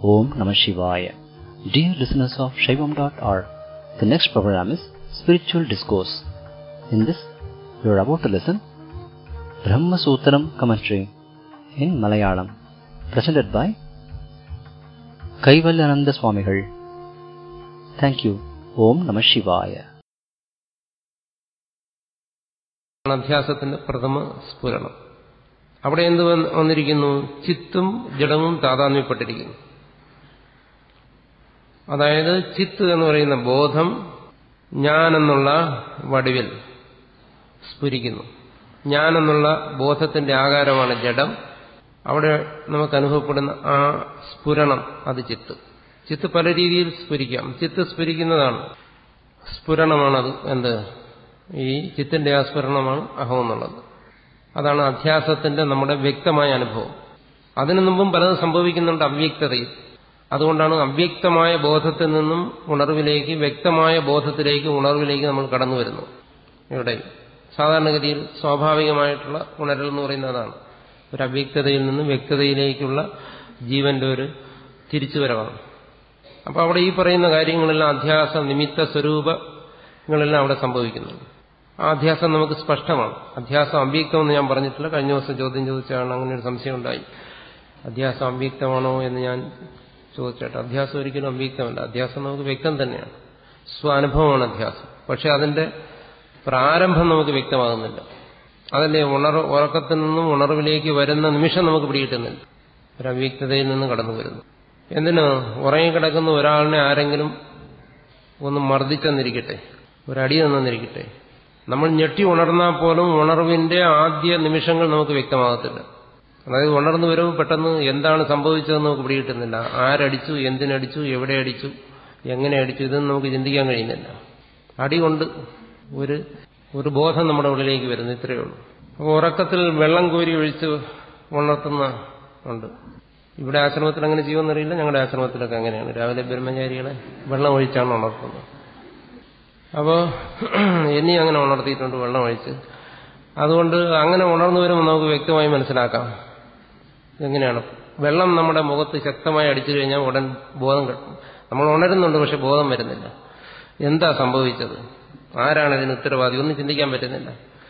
Om Namah Shivaya. Dear listeners of Shaivam.org, the next program is Spiritual Discourse. In this, you are about to listen Brahma Sutram commentary in Malayalam, presented by Kaivalyananda Swamigal. Thank you. Om Namah Shivaya. അധ്യാസത്തിന്റെ പ്രഥമ സ്ഫുരണം. അവിടെ എന്ത് വന്നിരിക്കുന്നു? ചിത്തും ജഡവും താതാത്മ്യപ്പെട്ടിരിക്കുന്നു. അതായത് ചിത്ത് എന്ന് പറയുന്ന ബോധം ഞാനെന്നുള്ള വടിവിൽ സ്ഫുരിക്കുന്നു. ഞാനെന്നുള്ള ബോധത്തിന്റെ ആകാരമാണ് ജഡം. അവിടെ നമുക്ക് അനുഭവപ്പെടുന്ന ആ സ്ഫുരണം അത് ചിത്ത്. ചിത്ത് പല രീതിയിൽ സ്ഫുരിക്കാം. ചിത്ത് സ്ഫുരിക്കുന്നതാണ്, സ്ഫുരണമാണത്. എന്ത്? ഈ ചിത്തിന്റെ ആ സ്ഫുരണമാണ് അഹം എന്നുള്ളത്. അതാണ് അധ്യാസത്തിന്റെ നമ്മുടെ വ്യക്തമായ അനുഭവം. അതിനു മുമ്പും പലതും സംഭവിക്കുന്നുണ്ട് അവ്യക്തതയിൽ. അതുകൊണ്ടാണ് അവ്യക്തമായ ബോധത്തിൽ നിന്നും ഉണർവിലേക്ക്, വ്യക്തമായ ബോധത്തിലേക്ക്, ഉണർവിലേക്ക് നമ്മൾ കടന്നു വരുന്നു. ഇവിടെ സാധാരണഗതിയിൽ സ്വാഭാവികമായിട്ടുള്ള ഉണരൽ എന്ന് പറയുന്നതാണ്. ഒരു അവ്യക്തതയിൽ നിന്നും വ്യക്തതയിലേക്കുള്ള ജീവന്റെ ഒരു തിരിച്ചുവരവാണ്. അപ്പോൾ അവിടെ ഈ പറയുന്ന കാര്യങ്ങളെല്ലാം അധ്യാസ നിമിത്ത സ്വരൂപങ്ങളെല്ലാം അവിടെ സംഭവിക്കുന്നുണ്ട്. ആ അധ്യാസം നമുക്ക് സ്പഷ്ടമാണ്. അധ്യാസം അവ്യക്തമെന്ന് ഞാൻ പറഞ്ഞിട്ടില്ല. കഴിഞ്ഞ ദിവസം ചോദ്യം ചോദിച്ചാണ് അങ്ങനെ ഒരു സംശയം ഉണ്ടായി. അധ്യാസം അവ്യക്തമാണോ എന്ന് ഞാൻ ചോദിച്ചേട്ടെ. അധ്യാസം ഒരിക്കലും അവ്യക്തമല്ല. അധ്യാസം നമുക്ക് വ്യക്തം തന്നെയാണ്. സ്വാനുഭവമാണ് അധ്യാസം. പക്ഷെ അതിന്റെ പ്രാരംഭം നമുക്ക് വ്യക്തമാകുന്നില്ല. അതല്ലേ ഉറക്കത്തിൽ നിന്നും ഉണർവിലേക്ക് വരുന്ന നിമിഷം നമുക്ക് പിടികിട്ടുന്നില്ല. ഒരു അവ്യക്തതയിൽ നിന്ന് കടന്നു വരുന്നു. എന്തിന്? ഉറങ്ങിക്കിടക്കുന്ന ഒരാളിനെ ആരെങ്കിലും ഒന്ന് മർദ്ദിച്ചെന്നിരിക്കട്ടെ, ഒരടി തന്നിരിക്കട്ടെ, നമ്മൾ ഞെട്ടി ഉണർന്നാൽ പോലും ഉണർവിന്റെ ആദ്യ നിമിഷങ്ങൾ നമുക്ക് വ്യക്തമാകത്തില്ല. അതായത് ഉണർന്നു വരുമ്പോൾ പെട്ടെന്ന് എന്താണ് സംഭവിച്ചതെന്ന് നമുക്ക് പിടികിട്ടുന്നില്ല. ആരടിച്ചു, എന്തിനടിച്ചു, എവിടെ അടിച്ചു, എങ്ങനെ അടിച്ചു, ഇതൊന്നും നമുക്ക് ചിന്തിക്കാൻ കഴിയുന്നില്ല. അടി കൊണ്ട് ഒരു ബോധം നമ്മുടെ ഉള്ളിലേക്ക് വരുന്നു, ഇത്രയേ ഉള്ളൂ. അപ്പോൾ ഉറക്കത്തിൽ വെള്ളം കോരി ഒഴിച്ച് ഉണർത്തുന്ന ഉണ്ട്. ഇവിടെ ആശ്രമത്തിൽ അങ്ങനെ ചെയ്യുമെന്നറിയില്ല. ഞങ്ങളുടെ ആശ്രമത്തിലൊക്കെ അങ്ങനെയാണ്. രാവിലെ ബ്രഹ്മചാരികളെ വെള്ളം ഒഴിച്ചാണ് ഉണർത്തുന്നത്. അപ്പോൾ ഇനി അങ്ങനെ ഉണർത്തിയിട്ടുണ്ട് വെള്ളം ഒഴിച്ച്. അതുകൊണ്ട് അങ്ങനെ ഉണർന്നു വരുമ്പോൾ നമുക്ക് വ്യക്തമായി മനസ്സിലാക്കാം എങ്ങനെയാണ്. വെള്ളം നമ്മുടെ മുഖത്ത് ശക്തമായി അടിച്ചു കഴിഞ്ഞാൽ ഉടൻ ബോധം കിട്ടും. നമ്മൾ ഉണരുന്നുണ്ട്, പക്ഷെ ബോധം വരുന്നില്ല. എന്താ സംഭവിച്ചത്, ആരാണ് ഇതിന് ഉത്തരവാദി, ഒന്നും ചിന്തിക്കാൻ പറ്റുന്നില്ല.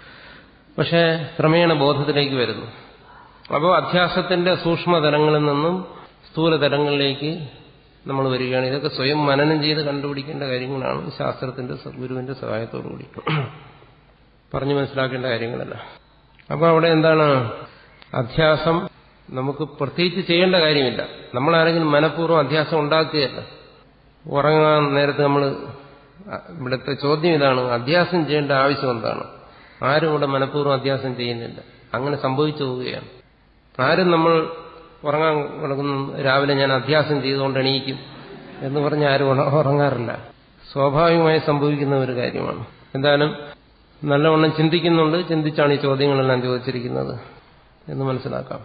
പക്ഷേ ക്രമേണ ബോധത്തിലേക്ക് വരുന്നു. അപ്പോൾ അധ്യാസത്തിന്റെ സൂക്ഷ്മതലങ്ങളിൽ നിന്നും സ്ഥൂലതലങ്ങളിലേക്ക് നമ്മൾ വരികയാണ്. ഇതൊക്കെ സ്വയം മനനം ചെയ്ത് കണ്ടുപിടിക്കേണ്ട കാര്യങ്ങളാണ്. ശാസ്ത്രത്തിന്റെ ഗുരുവിന്റെ സഹായത്തോടുകൂടി പറഞ്ഞു മനസ്സിലാക്കേണ്ട കാര്യങ്ങളല്ല. അപ്പോൾ അവിടെ എന്താണ്? അധ്യാസം നമുക്ക് പ്രത്യേകിച്ച് ചെയ്യേണ്ട കാര്യമില്ല. നമ്മളാരെങ്കിലും മനഃപൂർവ്വം അധ്യാസം ഉണ്ടാക്കുകയല്ല. ഉറങ്ങാൻ നേരത്തെ നമ്മൾ, ഇവിടുത്തെ ചോദ്യം ഇതാണ്, അധ്യാസം ചെയ്യേണ്ട ആവശ്യം എന്താണ്? ആരും ഇവിടെ മനഃപൂർവ്വം അധ്യാസം ചെയ്യുന്നില്ല. അങ്ങനെ സംഭവിച്ചു പോവുകയാണ്. ആരും നമ്മൾ ഉറങ്ങാൻ കിടക്കുന്ന രാവിലെ ഞാൻ അധ്യാസം ചെയ്തുകൊണ്ട് എണീക്കും എന്ന് പറഞ്ഞ് ആരും ഉറങ്ങാറില്ല. സ്വാഭാവികമായി സംഭവിക്കുന്ന ഒരു കാര്യമാണ്. എന്തായാലും നല്ലവണ്ണം ചിന്തിക്കുന്നുണ്ട്. ചിന്തിച്ചാണ് ഈ ചോദ്യങ്ങളെല്ലാം ചോദിച്ചിരിക്കുന്നത് എന്ന് മനസ്സിലാക്കാം.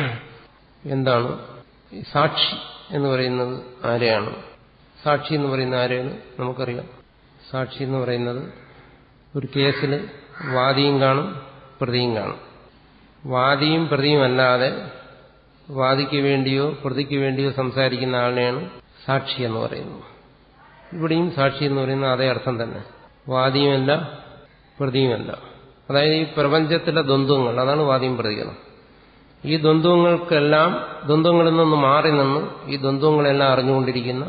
എന്താണ് ഈ സാക്ഷി എന്ന് പറയുന്നത്? ആരെയാണ് സാക്ഷി എന്ന് പറയുന്നത്? ആരെയാണ് നമുക്കറിയാം. സാക്ഷി എന്ന് പറയുന്നത് ഒരു കേസിൽ വാദിയും കാണും, പ്രതിയും കാണും. വാദിയും പ്രതിയും അല്ലാതെ വാദിക്ക് വേണ്ടിയോ പ്രതിക്ക് വേണ്ടിയോ സംസാരിക്കുന്ന ആളിനെയാണ് സാക്ഷി എന്ന് പറയുന്നത്. ഇവിടെയും സാക്ഷി എന്ന് പറയുന്നത് അതേ അർത്ഥം തന്നെ. വാദിയുമല്ല പ്രതിയുമല്ല. അതായത് ഈ പ്രപഞ്ചത്തിലെ ദ്വന്ദ്വങ്ങൾ, അതാണ് വാദിയും പ്രതികളും. ഈ ദ്വന്ദ്വങ്ങളിൽ നിന്ന് മാറി നിന്ന് ഈ ദ്വന്ദ്വങ്ങളെല്ലാം അറിഞ്ഞുകൊണ്ടിരിക്കുന്ന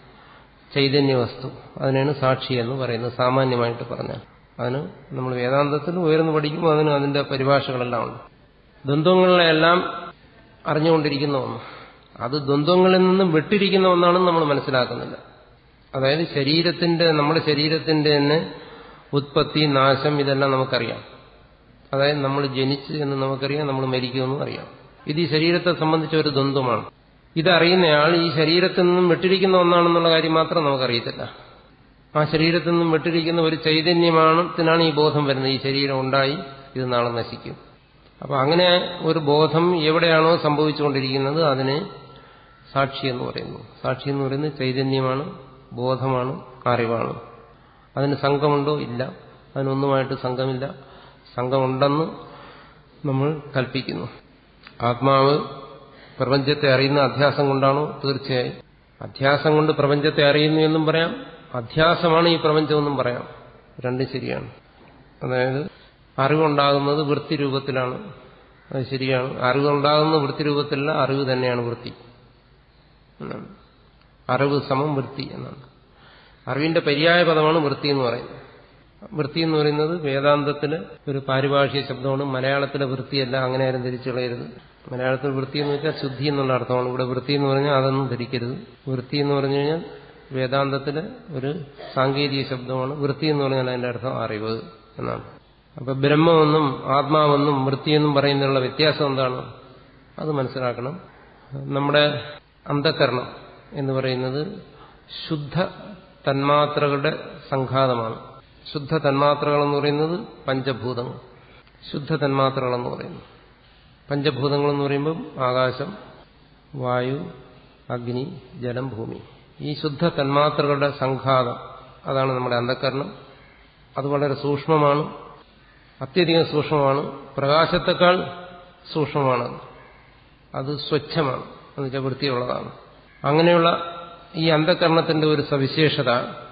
ചൈതന്യ വസ്തു, അതിനാണ് സാക്ഷി എന്ന് പറയുന്നത്. സാമാന്യമായിട്ട് പറഞ്ഞാൽ അതിന് നമ്മൾ വേദാന്തത്തിൽ ഉയർന്നു പഠിക്കുമ്പോൾ അതിന്റെ പരിഭാഷകളെല്ലാം ഉണ്ട്. ദ്വന്ദ്വങ്ങളെല്ലാം അറിഞ്ഞുകൊണ്ടിരിക്കുന്ന ഒന്ന്, അത് ദ്വന്ദ്വങ്ങളിൽ നിന്നും വിട്ടിരിക്കുന്ന ഒന്നാണെന്ന് നമ്മൾ മനസ്സിലാക്കുന്നില്ല. അതായത് നമ്മുടെ ശരീരത്തിന്റെ തന്നെ ഉത്പത്തി, നാശം, ഇതെല്ലാം നമുക്കറിയാം. അതായത് നമ്മൾ ജനിച്ച് എന്ന് നമുക്കറിയാം, നമ്മൾ മരിക്കുമെന്നും അറിയാം. ഇത് ഈ ശരീരത്തെ സംബന്ധിച്ച ഒരു ദ്വന്ദ്വമാണ്. ഇതറിയുന്നയാൾ ഈ ശരീരത്തിൽ നിന്നും വിട്ടിരിക്കുന്ന ഒന്നാണെന്നുള്ള കാര്യം മാത്രം നമുക്കറിയത്തില്ല. ആ ശരീരത്തിൽ നിന്നും വിട്ടിരിക്കുന്ന ഒരു ചൈതന്യത്തിനാണ് ഈ ബോധം വരുന്നത്. ഈ ശരീരം ഉണ്ടായി, ഇത് നാളെ നശിക്കും. അപ്പൊ അങ്ങനെ ഒരു ബോധം എവിടെയാണോ സംഭവിച്ചുകൊണ്ടിരിക്കുന്നത് അതിനെ സാക്ഷി എന്ന് പറയുന്നു. സാക്ഷി എന്ന് പറയുന്നത് ചൈതന്യമാണ്, ബോധമാണ്, അറിവാണ്. അതിന് സംഘമുണ്ടോ? ഇല്ല. അതിനൊന്നുമായിട്ട് സംഘമില്ല. സംഘമുണ്ടെന്ന് നമ്മൾ കൽപ്പിക്കുന്നു. ആത്മാവ് പ്രപഞ്ചത്തെ അറിയുന്ന അധ്യാസം കൊണ്ടാണോ? തീർച്ചയായും. അധ്യാസം കൊണ്ട് പ്രപഞ്ചത്തെ അറിയുന്നു എന്നും പറയാം, അധ്യാസമാണ് ഈ പ്രപഞ്ചമെന്നും പറയാം. രണ്ടും ശരിയാണ്. അതായത് അറിവുണ്ടാകുന്നത് വൃത്തി രൂപത്തിലാണ്, അത് ശരിയാണ്. അറിവുണ്ടാകുന്നത് വൃത്തി രൂപത്തിലല്ല, അറിവ് തന്നെയാണ് വൃത്തി എന്നാണ്. അറിവ് സമം വൃത്തി എന്നാണ്. അറിവിന്റെ പര്യായ പദമാണ് വൃത്തി എന്ന് പറയുന്നത്. വൃത്തി എന്ന് പറയുന്നത് വേദാന്തത്തില് ഒരു പാരിഭാഷിക ശബ്ദമാണ്. മലയാളത്തിലെ വൃത്തിയല്ല, അങ്ങനെ ആരും ധരിച്ചു കളയരുത്. മലയാളത്തിൽ വൃത്തി എന്ന് വെച്ചാൽ ശുദ്ധി എന്നുള്ള അർത്ഥമാണ്. ഇവിടെ വൃത്തി എന്ന് പറഞ്ഞാൽ അതൊന്നും ധരിക്കരുത്. വൃത്തി എന്ന് പറഞ്ഞു കഴിഞ്ഞാൽ വേദാന്തത്തിലെ ഒരു സാങ്കേതിക ശബ്ദമാണ്. വൃത്തി എന്ന് പറഞ്ഞാൽ അതിന്റെ അർത്ഥം അറിവ് എന്നാണ്. അപ്പൊ ബ്രഹ്മമെന്നും ആത്മാവെന്നും വൃത്തിയെന്നും പറയുന്നതിനുള്ള വ്യത്യാസം എന്താണ്? അത് മനസ്സിലാക്കണം. നമ്മുടെ അന്ധകരണം എന്ന് പറയുന്നത് ശുദ്ധ തന്മാത്രകളുടെ സംഘാതമാണ്. ശുദ്ധ തന്മാത്രകൾ എന്ന് പറയുന്നത് പഞ്ചഭൂതങ്ങൾ. ശുദ്ധ തന്മാത്രകളെന്ന് പറയുന്നു. പഞ്ചഭൂതങ്ങൾ എന്ന് പറയുമ്പോൾ ആകാശം, വായു, അഗ്നി, ജലം, ഭൂമി. ഈ ശുദ്ധ തന്മാത്രകളുടെ സംഘാതം, അതാണ് നമ്മുടെ അന്ധകരണം. അത് വളരെ സൂക്ഷ്മമാണ്, അത്യധികം സൂക്ഷ്മമാണ്. പ്രകാശത്തെക്കാൾ സൂക്ഷ്മമാണ്. അത് സ്വച്ഛമാണ്, എന്നുവെച്ചാൽ വൃത്തിയുള്ളതാണ്. അങ്ങനെയുള്ള ഈ അന്ധകരണത്തിന്റെ ഒരു സവിശേഷത,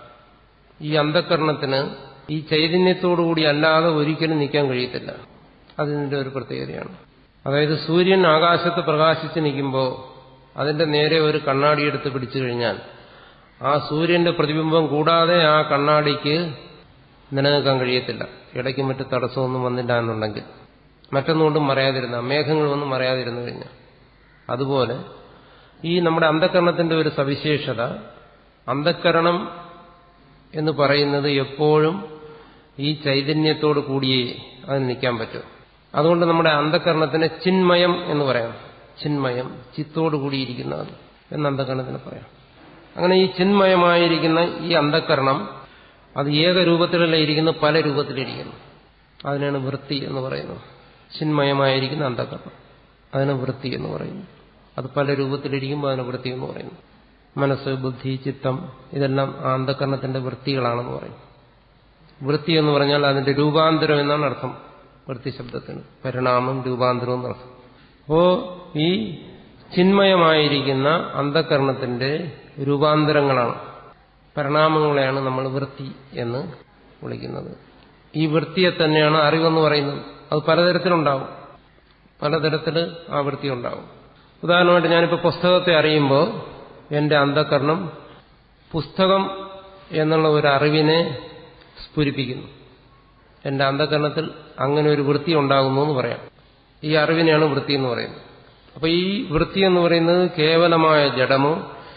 ഈ അന്ധകരണത്തിന് ഈ ചൈതന്യത്തോടുകൂടി അല്ലാതെ ഒരിക്കലും നിൽക്കാൻ കഴിയത്തില്ല. അതിന്റെ ഒരു പ്രത്യേകതയാണ്. അതായത് സൂര്യൻ ആകാശത്ത് പ്രകാശിച്ച് നിൽക്കുമ്പോൾ അതിന്റെ നേരെ ഒരു കണ്ണാടി എടുത്ത് പിടിച്ചു കഴിഞ്ഞാൽ ആ സൂര്യന്റെ പ്രതിബിംബം കൂടാതെ ആ കണ്ണാടിക്ക് നിലനിൽക്കാൻ കഴിയത്തില്ല. ഇടയ്ക്ക് മറ്റ് തടസ്സമൊന്നും വന്നില്ല എന്നുണ്ടെങ്കിൽ, മറ്റൊന്നുകൊണ്ടും മറയാതിരുന്ന, മേഘങ്ങളൊന്നും മറയാതിരുന്നു കഴിഞ്ഞാൽ. അതുപോലെ ഈ നമ്മുടെ അന്ധകരണത്തിന്റെ ഒരു സവിശേഷത, അന്ധകരണം എന്ന് പറയുന്നത് എപ്പോഴും ഈ ചൈതന്യത്തോട് കൂടിയേ അതിന് നിൽക്കാൻ പറ്റും. അതുകൊണ്ട് നമ്മുടെ അന്ധകരണത്തിന് ചിന്മയം എന്ന് പറയാം. ചിന്മയം, ചിത്തോട് കൂടിയിരിക്കുന്നത് എന്ന് അന്ധകരണത്തിന് പറയാം. അങ്ങനെ ഈ ചിന്മയമായിരിക്കുന്ന ഈ അന്ധകരണം അത് ഏകരൂപത്തിലല്ല ഇരിക്കുന്നത്, പല രൂപത്തിലിരിക്കുന്നു. അതിനാണ് വൃത്തി എന്ന് പറയുന്നത്. ചിന്മയമായിരിക്കുന്ന അന്ധകരണം, അതിന് വൃത്തി എന്ന് പറയുന്നു. അത് പല രൂപത്തിലിരിക്കുമ്പോൾ അതിന് വൃത്തി എന്ന് പറയുന്നു. മനസ്സ്, ബുദ്ധി, ചിത്തം, ഇതെല്ലാം ആ അന്ധകരണത്തിന്റെ വൃത്തികളാണെന്ന് പറയും. വൃത്തി എന്ന് പറഞ്ഞാൽ അതിന്റെ രൂപാന്തരം എന്നാണ് അർത്ഥം. വൃത്തി ശബ്ദത്തിന് പരിണാമം, രൂപാന്തരം എന്നർത്ഥം. അപ്പോ ഈ ചിന്മയമായിരിക്കുന്ന അന്ധകരണത്തിന്റെ രൂപാന്തരങ്ങളാണ്, പരിണാമങ്ങളെയാണ് നമ്മൾ വൃത്തി എന്ന് വിളിക്കുന്നത്. ഈ വൃത്തിയെ തന്നെയാണ് അറിവെന്ന് പറയുന്നത്. അത് പലതരത്തിലുണ്ടാവും, പലതരത്തിൽ ആ വൃത്തി ഉണ്ടാവും. ഉദാഹരണമായിട്ട് ഞാനിപ്പോൾ പുസ്തകത്തെ അറിയുമ്പോൾ എന്റെ അന്ധകരണം പുസ്തകം എന്നുള്ള ഒരു അറിവിനെ സ്ഫുരിപ്പിക്കുന്നു. എന്റെ അന്ധകരണത്തിൽ അങ്ങനെ ഒരു വൃത്തി ഉണ്ടാകുന്നു എന്ന് പറയാം. ഈ അറിവിനെയാണ് വൃത്തി എന്ന് പറയുന്നത്. അപ്പൊ ഈ വൃത്തി എന്ന് പറയുന്നത് കേവലമായ ജഡമോ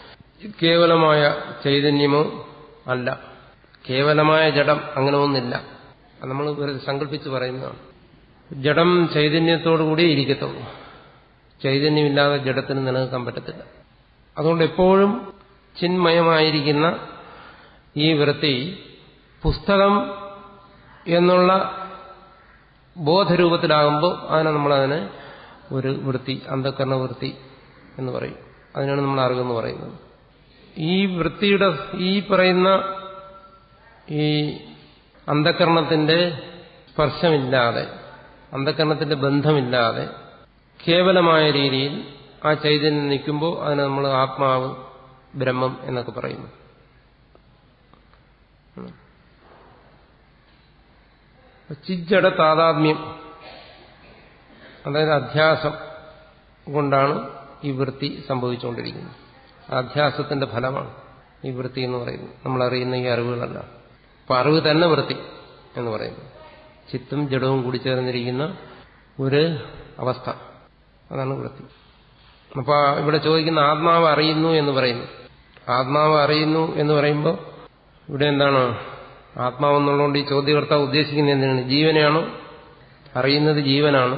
കേവലമായ ചൈതന്യമോ അല്ല. കേവലമായ ജഡം അങ്ങനെ ഒന്നില്ല. അത് നമ്മൾ വെറുതെ സങ്കല്പിച്ച് പറയുന്നതാണ്. ജഡം ചൈതന്യത്തോടുകൂടി ഇരിക്കത്തുള്ളൂ. ചൈതന്യമില്ലാതെ ജഡത്തിന് നിലനിൽക്കാൻ പറ്റത്തില്ല. അതുകൊണ്ട് എപ്പോഴും ചിന്മയമായിരിക്കുന്ന ഈ വൃത്തി പുസ്തകം എന്നുള്ള ബോധരൂപത്തിലാകുമ്പോൾ നമ്മളതിനെ ഒരു വൃത്തി, അന്ധകരണ വൃത്തി എന്ന് പറയും. അതിനാണ് നമ്മൾ അറിവെന്ന് പറയുന്നത്. ഈ വൃത്തിയുടെ ഈ പറയുന്ന ഈ അന്ധകരണത്തിന്റെ സ്പർശമില്ലാതെ, അന്ധകരണത്തിന്റെ ബന്ധമില്ലാതെ കേവലമായ രീതിയിൽ ആ ചൈതന്യം നിൽക്കുമ്പോൾ അതിനെ നമ്മൾ ആത്മാവ്, ബ്രഹ്മം എന്നൊക്കെ പറയുന്നു. ചിജ്ജട താതാത്മ്യം, അതായത് അധ്യാസം കൊണ്ടാണ് ഈ വൃത്തി സംഭവിച്ചുകൊണ്ടിരിക്കുന്നത്. അധ്യാസത്തിന്റെ ഫലമാണ് ഈ വൃത്തി എന്ന് പറയുന്നത്. നമ്മളറിയുന്ന ഈ അറിവുകളല്ല. അപ്പൊ അറിവ് തന്നെ വൃത്തി എന്ന് പറയുന്നു. ചിത്തും ജഡവും കൂടി ചേർന്നിരിക്കുന്ന ഒരു അവസ്ഥ, അതാണ് വൃത്തി. അപ്പൊ ഇവിടെ ചോദിക്കുന്ന ആത്മാവ് അറിയുന്നു എന്ന് പറയുന്നു. ആത്മാവ് അറിയുന്നു എന്ന് പറയുമ്പോൾ ഇവിടെ എന്താണ്? ആത്മാവെന്നുള്ളതുകൊണ്ട് ഈ ചോദ്യകർത്താവ് ഉദ്ദേശിക്കുന്നത് എന്തിനാണ്? ജീവനെയാണോ? അറിയുന്നത് ജീവനാണ്.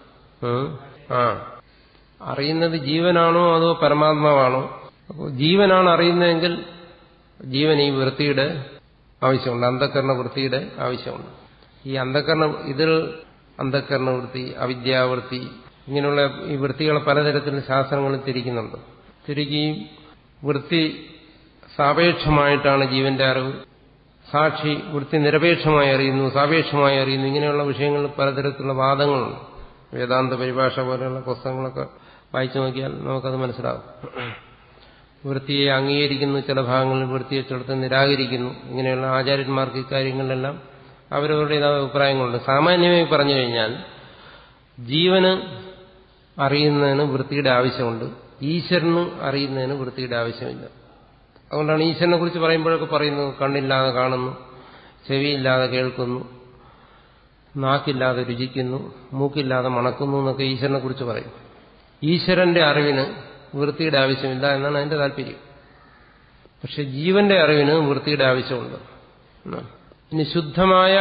അറിയുന്നത് ജീവനാണോ അതോ പരമാത്മാവാണോ? അപ്പോൾ ജീവനാണ് അറിയുന്നതെങ്കിൽ ജീവൻ ഈ വൃത്തിയുടെ ആവശ്യമുണ്ട്, അന്ധകരണ വൃത്തിയുടെ ആവശ്യമുണ്ട്. ഈ ഇതിൽ അന്ധകരണ വൃത്തി, അവിദ്യാവൃത്തി, ഇങ്ങനെയുള്ള ഈ വൃത്തികളെ പലതരത്തിൽ ശാസ്ത്രങ്ങളിൽ തിരിക്കുന്നുണ്ട്. തിരിക്കുകയും വൃത്തി സാപേക്ഷമായിട്ടാണ് ജീവന്റെ അറിവ്, സാക്ഷി വൃത്തി നിരപേക്ഷമായി അറിയുന്നു, സാപേക്ഷമായി അറിയുന്നു, ഇങ്ങനെയുള്ള വിഷയങ്ങളിൽ പലതരത്തിലുള്ള വാദങ്ങളുണ്ട്. വേദാന്ത പരിഭാഷ പോലെയുള്ള പുസ്തകങ്ങളൊക്കെ വായിച്ചു നോക്കിയാൽ നമുക്കത് മനസ്സിലാകും. വൃത്തിയെ അംഗീകരിക്കുന്നു, ചില ഭാഗങ്ങളിൽ വൃത്തിയെ ചിലർത്ത് നിരാകരിക്കുന്നു. ഇങ്ങനെയുള്ള ആചാര്യന്മാർക്ക് ഇക്കാര്യങ്ങളിലെല്ലാം അവരവരുടേതായ അഭിപ്രായങ്ങളുണ്ട്. സാമാന്യമായി പറഞ്ഞു കഴിഞ്ഞാൽ ജീവന് അറിയുന്നതിന് വൃത്തിയുടെ ആവശ്യമുണ്ട്, ഈശ്വരന് അറിയുന്നതിന് വൃത്തിയുടെ ആവശ്യമില്ല. അതുകൊണ്ടാണ് ഈശ്വരനെ കുറിച്ച് പറയുമ്പോഴൊക്കെ പറയുന്നത് കണ്ണില്ലാതെ കാണുന്നു, ചെവിയില്ലാതെ കേൾക്കുന്നു, നാക്കില്ലാതെ രുചിക്കുന്നു, മൂക്കില്ലാതെ മണക്കുന്നു എന്നൊക്കെ ഈശ്വരനെ കുറിച്ച് പറയും. ഈശ്വരന്റെ അറിവിന് വൃത്തിയുടെ ആവശ്യമില്ല എന്നാണ് അതിന്റെ താല്പര്യം. പക്ഷെ ജീവന്റെ അറിവിന് വൃത്തിയുടെ ആവശ്യമുണ്ട്. ഇനി ശുദ്ധമായ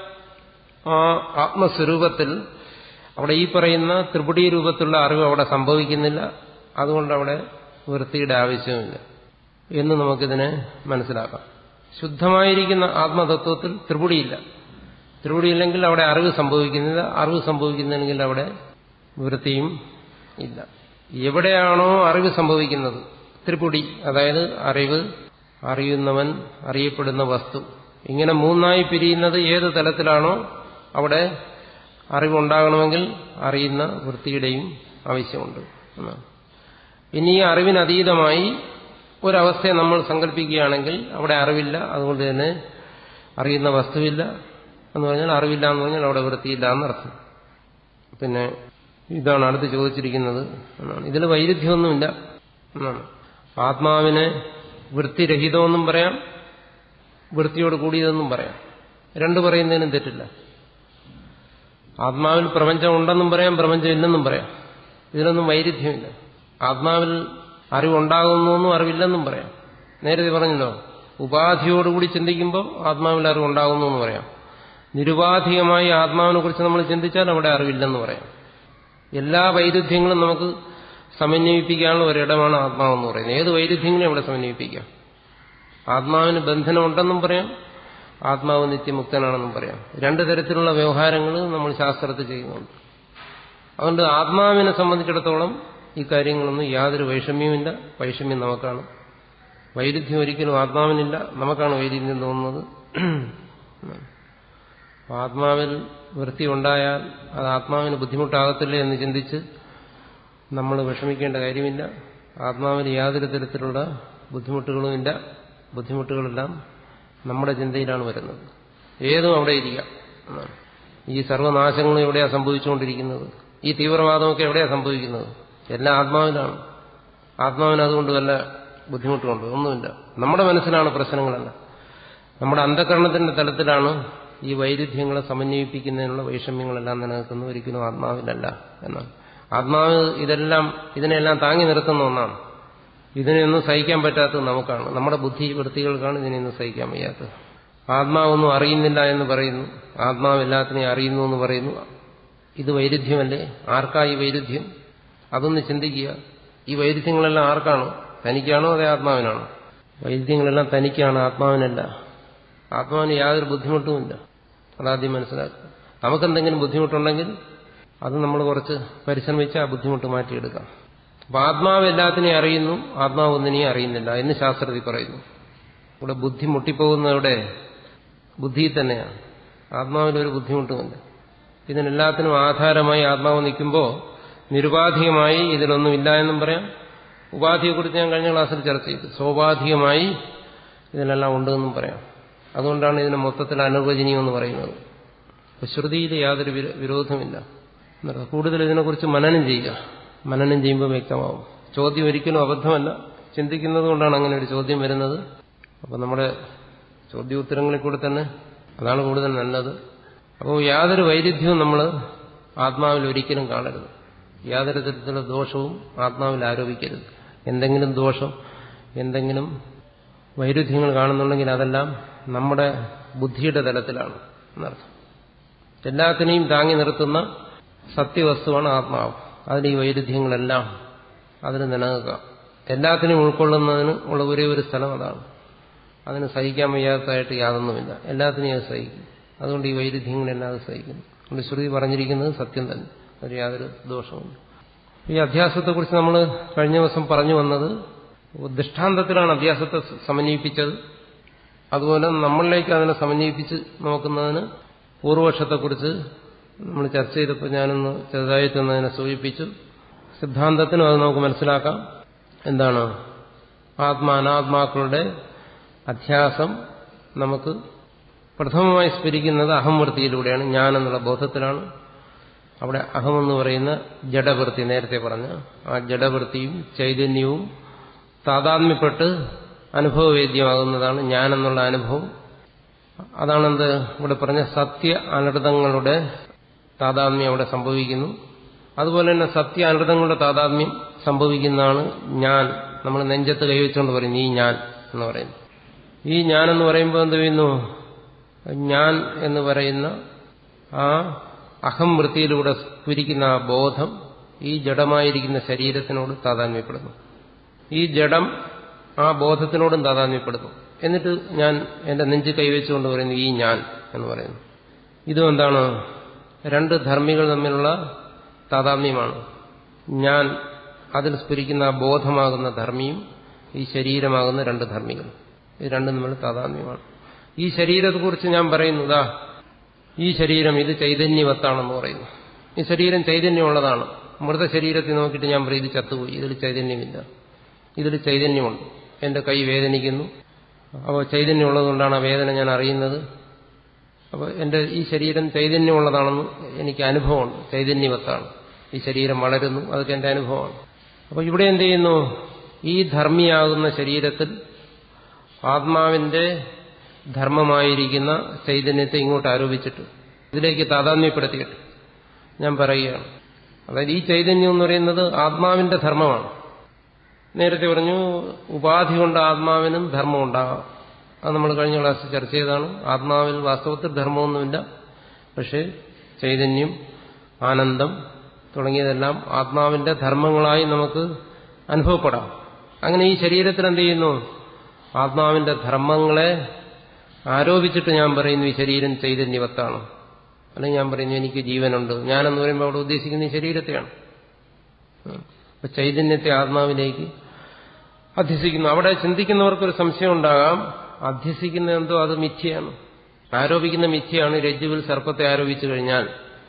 ആ ആത്മസ്വരൂപത്തിൽ അവിടെ ഈ പറയുന്ന ത്രിപുടി രൂപത്തിലുള്ള അറിവ് അവിടെ സംഭവിക്കുന്നില്ല. അതുകൊണ്ട് അവിടെ വൃത്തിയുടെ ആവശ്യമില്ല എന്ന് നമുക്കിതിനെ മനസ്സിലാക്കാം. ശുദ്ധമായിരിക്കുന്ന ആത്മതത്വത്തിൽ ത്രിപുടിയില്ല. ത്രിപുടിയില്ലെങ്കിൽ അവിടെ അറിവ് സംഭവിക്കുന്നില്ല. അറിവ് സംഭവിക്കുന്നില്ലെങ്കിൽ അവിടെ വൃത്തിയും ഇല്ല. എവിടെയാണോ അറിവ് സംഭവിക്കുന്നത്, ത്രിപുടി, അതായത് അറിവ്, അറിയുന്നവൻ, അറിയപ്പെടുന്ന വസ്തു, ഇങ്ങനെ മൂന്നായി പിരിയുന്നത് ഏത് തലത്തിലാണോ അവിടെ അറിവുണ്ടാകണമെങ്കിൽ അറിയുന്ന വൃത്തിയുടെയും ആവശ്യമുണ്ട്. ഇനി ഈ അറിവിനതീതമായി ഒരവസ്ഥയെ നമ്മൾ സങ്കല്പിക്കുകയാണെങ്കിൽ അവിടെ അറിവില്ല, അതുകൊണ്ട് തന്നെ അറിയുന്ന വസ്തുവില്ല എന്ന് പറഞ്ഞാൽ അറിവില്ല എന്ന് പറഞ്ഞാൽ അവിടെ വൃത്തിയില്ല എന്നർത്ഥം. പിന്നെ ഇതാണ് അടുത്ത് ചോദിച്ചിരിക്കുന്നത് എന്നാണ്. ഇതിൽ വൈരുദ്ധ്യമൊന്നുമില്ല എന്നാണ്. ആത്മാവിനെ വൃത്തിരഹിതമെന്നും പറയാം, വൃത്തിയോട് കൂടിയതെന്നും പറയാം. രണ്ടു പറയുന്നതിനും തെറ്റില്ല. ആത്മാവിൽ പ്രപഞ്ചം ഉണ്ടെന്നും പറയാം, പ്രപഞ്ചം ഇല്ലെന്നും പറയാം. ഇതിലൊന്നും വൈരുദ്ധ്യമില്ല. ആത്മാവിൽ അറിവുണ്ടാകുന്നെന്നും അറിവില്ലെന്നും പറയാം. നേരത്തെ പറഞ്ഞല്ലോ, ഉപാധിയോടുകൂടി ചിന്തിക്കുമ്പോൾ ആത്മാവിൽ അറിവുണ്ടാകുന്നു എന്ന് പറയാം. നിരുപാധികമായി ആത്മാവിനെ കുറിച്ച് നമ്മൾ ചിന്തിച്ചാൽ അവിടെ അറിവില്ലെന്ന് പറയാം. എല്ലാ വൈരുദ്ധ്യങ്ങളും നമുക്ക് സമന്വയിപ്പിക്കാനുള്ള ഒരിടമാണ് ആത്മാവെന്ന് പറയുന്നത്. ഏത് വൈരുദ്ധ്യങ്ങളും ഇവിടെ സമന്വയിപ്പിക്കാം. ആത്മാവിന് ബന്ധനമുണ്ടെന്നും പറയാം, ആത്മാവ് നിത്യമുക്തനാണെന്നും പറയാം. രണ്ടു തരത്തിലുള്ള വ്യവഹാരങ്ങൾ നമ്മൾ ശാസ്ത്രത്തിൽ ചെയ്യുന്നുണ്ട്. അതുകൊണ്ട് ആത്മാവിനെ സംബന്ധിച്ചിടത്തോളം ഈ കാര്യങ്ങളൊന്നും യാതൊരു വൈഷമ്യവുമില്ല. വൈഷമ്യം നമുക്കാണ്. വൈരുദ്ധ്യം ഒരിക്കലും ആത്മാവിനില്ല, നമുക്കാണ് വൈരുദ്ധ്യം തോന്നുന്നത്. ആത്മാവിൽ വൃത്തി ഉണ്ടായാൽ അത് ആത്മാവിന് ബുദ്ധിമുട്ടാകത്തില്ലേ എന്ന് ചിന്തിച്ച് നമ്മൾ വിഷമിക്കേണ്ട കാര്യമില്ല. ആത്മാവിന് യാതൊരു തരത്തിലുള്ള ബുദ്ധിമുട്ടുകളുമില്ല. ബുദ്ധിമുട്ടുകളെല്ലാം നമ്മുടെ ചിന്തയിലാണ് വരുന്നത്. ഏതും അവിടെ ഇരിക്കാം. ഈ സർവനാശങ്ങളും എവിടെയാണ് സംഭവിച്ചുകൊണ്ടിരിക്കുന്നത്? ഈ തീവ്രവാദമൊക്കെ എവിടെയാണ് സംഭവിക്കുന്നത്? എല്ലാം ആത്മാവിലാണ്. ആത്മാവിന് അതുകൊണ്ട് വല്ല ബുദ്ധിമുട്ടുമുണ്ട്? ഒന്നുമില്ല. നമ്മുടെ മനസ്സിലാണ് പ്രശ്നങ്ങളെല്ലാം. നമ്മുടെ അന്ധകരണത്തിന്റെ തലത്തിലാണ് ഈ വൈരുദ്ധ്യങ്ങളെ സമന്വയിപ്പിക്കുന്നതിനുള്ള വൈഷമ്യങ്ങളെല്ലാം നിലനിൽക്കുന്നത്. ഒരിക്കലും ആത്മാവിലല്ല എന്നാണ്. ആത്മാവ് ഇതിനെല്ലാം താങ്ങി നിർത്തുന്ന ഒന്നാണ്. ഇതിനെയൊന്നും സഹിക്കാൻ പറ്റാത്തത് നമുക്കാണ്. നമ്മുടെ ബുദ്ധി വൃത്തികൾക്കാണ് ഇതിനെയൊന്നും സഹിക്കാൻ വയ്യാത്തത്. ആത്മാവൊന്നും അറിയുന്നില്ല എന്ന് പറയുന്നു, ആത്മാവ് എല്ലാത്തിനെയും അറിയുന്നു എന്ന് പറയുന്നു. ഇത് വൈരുദ്ധ്യമല്ലേ? ആർക്കാ ഈ വൈരുദ്ധ്യം? അതൊന്ന് ചിന്തിക്കുക. ഈ വൈരുദ്ധ്യങ്ങളെല്ലാം ആർക്കാണ്? തനിക്കാണോ അതേ ആത്മാവിനാണോ? വൈരുദ്ധ്യങ്ങളെല്ലാം തനിക്കാണ്, ആത്മാവിനല്ല. ആത്മാവിന് യാതൊരു ബുദ്ധിമുട്ടുമില്ല. അതാദ്യം മനസ്സിലാക്കുക. നമുക്കെന്തെങ്കിലും ബുദ്ധിമുട്ടുണ്ടെങ്കിൽ അത് നമ്മൾ കുറച്ച് പരിശ്രമിച്ച് ആ ബുദ്ധിമുട്ട് മാറ്റിയെടുക്കാം. അപ്പൊ ആത്മാവ് എല്ലാത്തിനെയും അറിയുന്നു, ആത്മാവ് ഒന്നിനെയും അറിയുന്നില്ല എന്ന് ശാസ്ത്രത്തിൽ പറയുന്നു. ഇവിടെ ബുദ്ധി മുട്ടിപ്പോകുന്നവിടെ ബുദ്ധിയിൽ തന്നെയാണ്. ആത്മാവിലൊരു ബുദ്ധിമുട്ടുമില്ല. ഇതിനെല്ലാത്തിനും ആധാരമായി ആത്മാവ് നിൽക്കുമ്പോൾ നിരുപാധികമായി ഇതിലൊന്നുമില്ല എന്നും പറയാം. ഉപാധിയെക്കുറിച്ച് ഞാൻ കഴിഞ്ഞ ക്ലാസ്സിൽ ചർച്ച ചെയ്തു. സ്വാഭാവികമായി ഇതിനെല്ലാം ഉണ്ടെന്നും പറയാം. അതുകൊണ്ടാണ് ഇതിനെ മൊത്തത്തിൽ അനിർവചനീയം എന്ന് പറയുന്നത്. ശ്രുതിയിൽ യാതൊരു വിരോധമില്ല. കൂടുതൽ ഇതിനെക്കുറിച്ച് മനനം ചെയ്യുക. മനനം ചെയ്യുമ്പോൾ വ്യക്തമാവും. ചോദ്യം ഒരിക്കലും അബദ്ധമല്ല. ചിന്തിക്കുന്നത് കൊണ്ടാണ് അങ്ങനെ ഒരു ചോദ്യം വരുന്നത്. അപ്പോൾ നമ്മുടെ ചോദ്യോത്തരങ്ങളിൽ കൂടെ തന്നെ അതാണ് കൂടുതൽ നല്ലത്. അപ്പോൾ യാതൊരു വൈരുദ്ധ്യവും നമ്മൾ ആത്മാവിൽ ഒരിക്കലും കാണരുത്. യാതൊരു തരത്തിലുള്ള ദോഷവും ആത്മാവിൽ ആരോപിക്കരുത്. എന്തെങ്കിലും ദോഷം, എന്തെങ്കിലും വൈരുദ്ധ്യങ്ങൾ കാണുന്നുണ്ടെങ്കിൽ അതെല്ലാം നമ്മുടെ ബുദ്ധിയുടെ തലത്തിലാണ് എന്നർത്ഥം. എല്ലാത്തിനെയും താങ്ങി നിർത്തുന്ന സത്യവസ്തുവാണ് ആത്മാവ്. അതിന് ഈ വൈരുദ്ധ്യങ്ങളെല്ലാം അതിന് നിലനിൽക്കാം. എല്ലാത്തിനെയും ഉൾക്കൊള്ളുന്നതിന് ഉള്ള ഒരേ ഒരു സ്ഥലം അതാണ്. അതിന് സഹിക്കാൻ വയ്യാത്തതായിട്ട് യാതൊന്നുമില്ല. എല്ലാത്തിനെയും അത് സഹിക്കും. അതുകൊണ്ട് ഈ വൈരുദ്ധ്യങ്ങളെല്ലാം അത് സഹിക്കുന്നു. അതുകൊണ്ട് ശ്രുതി പറഞ്ഞിരിക്കുന്നത് സത്യം തന്നെ. അതിന് യാതൊരു ദോഷവുമില്ല. ഈ അധ്യാസത്തെക്കുറിച്ച് നമ്മൾ കഴിഞ്ഞ ദിവസം പറഞ്ഞു വന്നത് ദൃഷ്ടാന്തത്തിലാണ് അധ്യാസത്തെ സമന്വയിപ്പിച്ചത്. അതുപോലെ നമ്മളിലേക്ക് അതിനെ സമന്വയിപ്പിച്ച് നോക്കുന്നതിന് പൂർവപക്ഷത്തെക്കുറിച്ച് നമ്മൾ ചർച്ച ചെയ്തപ്പോൾ ഞാനൊന്ന് ചെറുതായിട്ടൊന്നതിനെ സൂചിപ്പിച്ചു. സിദ്ധാന്തത്തിനും അത് നമുക്ക് മനസ്സിലാക്കാം. എന്താണ്? ആത്മാനാത്മാക്കളുടെ അധ്യാസം നമുക്ക് പ്രഥമമായി സ്ഫുരിക്കുന്നത് അഹംവൃത്തിയിലൂടെയാണ്, ഞാൻ എന്നുള്ള ബോധത്തിലാണ്. അവിടെ അഹമെന്ന് പറയുന്ന ജഡവൃത്തി, നേരത്തെ പറഞ്ഞ ആ ജഡവൃത്തിയും ചൈതന്യവും താതാത്മ്യപ്പെട്ട് അനുഭവവേദ്യമാകുന്നതാണ് ഞാനെന്നുള്ള അനുഭവം. അതാണെന്ത് ഇവിടെ പറഞ്ഞ സത്യ അനർത്ഥങ്ങളുടെ താതാത്മ്യം അവിടെ സംഭവിക്കുന്നു. അതുപോലെ തന്നെ സത്യ അനർത്ഥങ്ങളുടെ താതാത്മ്യം സംഭവിക്കുന്നതാണ് ഞാൻ. നമ്മൾ നെഞ്ചത്ത് കൈവച്ചുകൊണ്ട് പറയും ഈ ഞാൻ എന്ന് പറയുന്നു. ഈ ഞാൻ എന്ന് പറയുമ്പോൾ എന്ത് ചെയ്യുന്നു? ഞാൻ എന്ന് പറയുന്ന ആ അഹംവൃത്തിയിലൂടെ സ്ഫുരിക്കുന്ന ആ ബോധം ഈ ജഡമായിരിക്കുന്ന ശരീരത്തിനോട് താതാത്മ്യപ്പെടുന്നു. ഈ ജഡം ആ ബോധത്തിനോടും താതാത്മ്യപ്പെടുന്നു. എന്നിട്ട് ഞാൻ എന്റെ നെഞ്ച് കൈവച്ചുകൊണ്ട് പറയുന്നു ഈ ഞാൻ എന്ന് പറയുന്നു. ഇതും എന്താണ്? രണ്ട് ധർമ്മികൾ തമ്മിലുള്ള താതാത്മ്യമാണ്. ഞാൻ അതിൽ സ്ഫുരിക്കുന്ന ആ ബോധമാകുന്ന ധർമ്മിയും ഈ ശരീരമാകുന്ന രണ്ട് ധർമ്മികൾ, ഇത് രണ്ടും തമ്മിലുള്ള താതാത്മ്യമാണ്. ഈ ശരീരത്തെക്കുറിച്ച് ഞാൻ പറയുന്നതാ, ഈ ശരീരം ഇത് ചൈതന്യവത്താണെന്ന് പറയുന്നു. ഈ ശരീരം ചൈതന്യമുള്ളതാണ്. മൃതശരീരത്തിൽ നോക്കിയിട്ട് ഞാൻ പറയും ഇത് ചത്തുപോയി, ഇതിൽ ചൈതന്യമില്ല. ഇതിൽ ചൈതന്യമുണ്ട്. എന്റെ കൈ വേദനിക്കുന്നു, അപ്പോൾ ചൈതന്യമുള്ളതുകൊണ്ടാണ് ആ വേദന ഞാൻ അറിയുന്നത്. അപ്പോൾ എന്റെ ഈ ശരീരം ചൈതന്യമുള്ളതാണെന്ന് എനിക്ക് അനുഭവമുണ്ട്, ചൈതന്യവത്താണ്. ഈ ശരീരം വളരുന്നു, അതൊക്കെ എന്റെ അനുഭവമാണ്. അപ്പോൾ ഇവിടെ എന്ത് ചെയ്യുന്നു? ഈ ധർമ്മിയാകുന്ന ശരീരത്തിൽ ആത്മാവിന്റെ ധർമ്മമായിരിക്കുന്ന ചൈതന്യത്തെ ഇങ്ങോട്ട് ആരോപിച്ചിട്ട് ഇതിലേക്ക് താതാത്മ്യപ്പെടുത്തിയിട്ട് ഞാൻ പറയുകയാണ്. അതായത് ഈ ചൈതന്യം എന്ന് പറയുന്നത് ആത്മാവിന്റെ ധർമ്മമാണ്. നേരത്തെ പറഞ്ഞു ഉപാധി കൊണ്ട് ആത്മാവിനും ധർമ്മം ഉണ്ടാകാം. അത് നമ്മൾ കഴിഞ്ഞ ക്ലാസ്സിൽ ചർച്ച ചെയ്തതാണ്. ആത്മാവിൽ വാസ്തവത്തിൽ ധർമ്മമൊന്നുമില്ല, പക്ഷേ ചൈതന്യം, ആനന്ദം തുടങ്ങിയതെല്ലാം ആത്മാവിന്റെ ധർമ്മങ്ങളായി നമുക്ക് അനുഭവപ്പെടാം. അങ്ങനെ ഈ ശരീരത്തിൽ എന്ത് ചെയ്യുന്നു? ആത്മാവിന്റെ ധർമ്മങ്ങളെ ആരോപിച്ചിട്ട് ഞാൻ പറയുന്നു ഈ ശരീരം ചൈതന്യവത്താണ്, അല്ലെങ്കിൽ ഞാൻ പറയുന്നു എനിക്ക് ജീവനുണ്ട്. ഞാനെന്ന് പറയുമ്പോൾ അവിടെ ഉദ്ദേശിക്കുന്ന ഈ ശരീരത്തെയാണ്. അപ്പൊ ചൈതന്യത്തെ ആത്മാവിലേക്ക് അധ്യസിക്കുന്നു. അവിടെ ചിന്തിക്കുന്നവർക്കൊരു സംശയം ഉണ്ടാകാം, അധ്യസിക്കുന്ന എന്തോ അത് മിഥ്യയാണ്, ആരോപിക്കുന്ന മിഥ്യയാണ്. രജ്ജുവിൽ സർപ്പത്തെ ആരോപിച്ചു കഴിഞ്ഞാൽ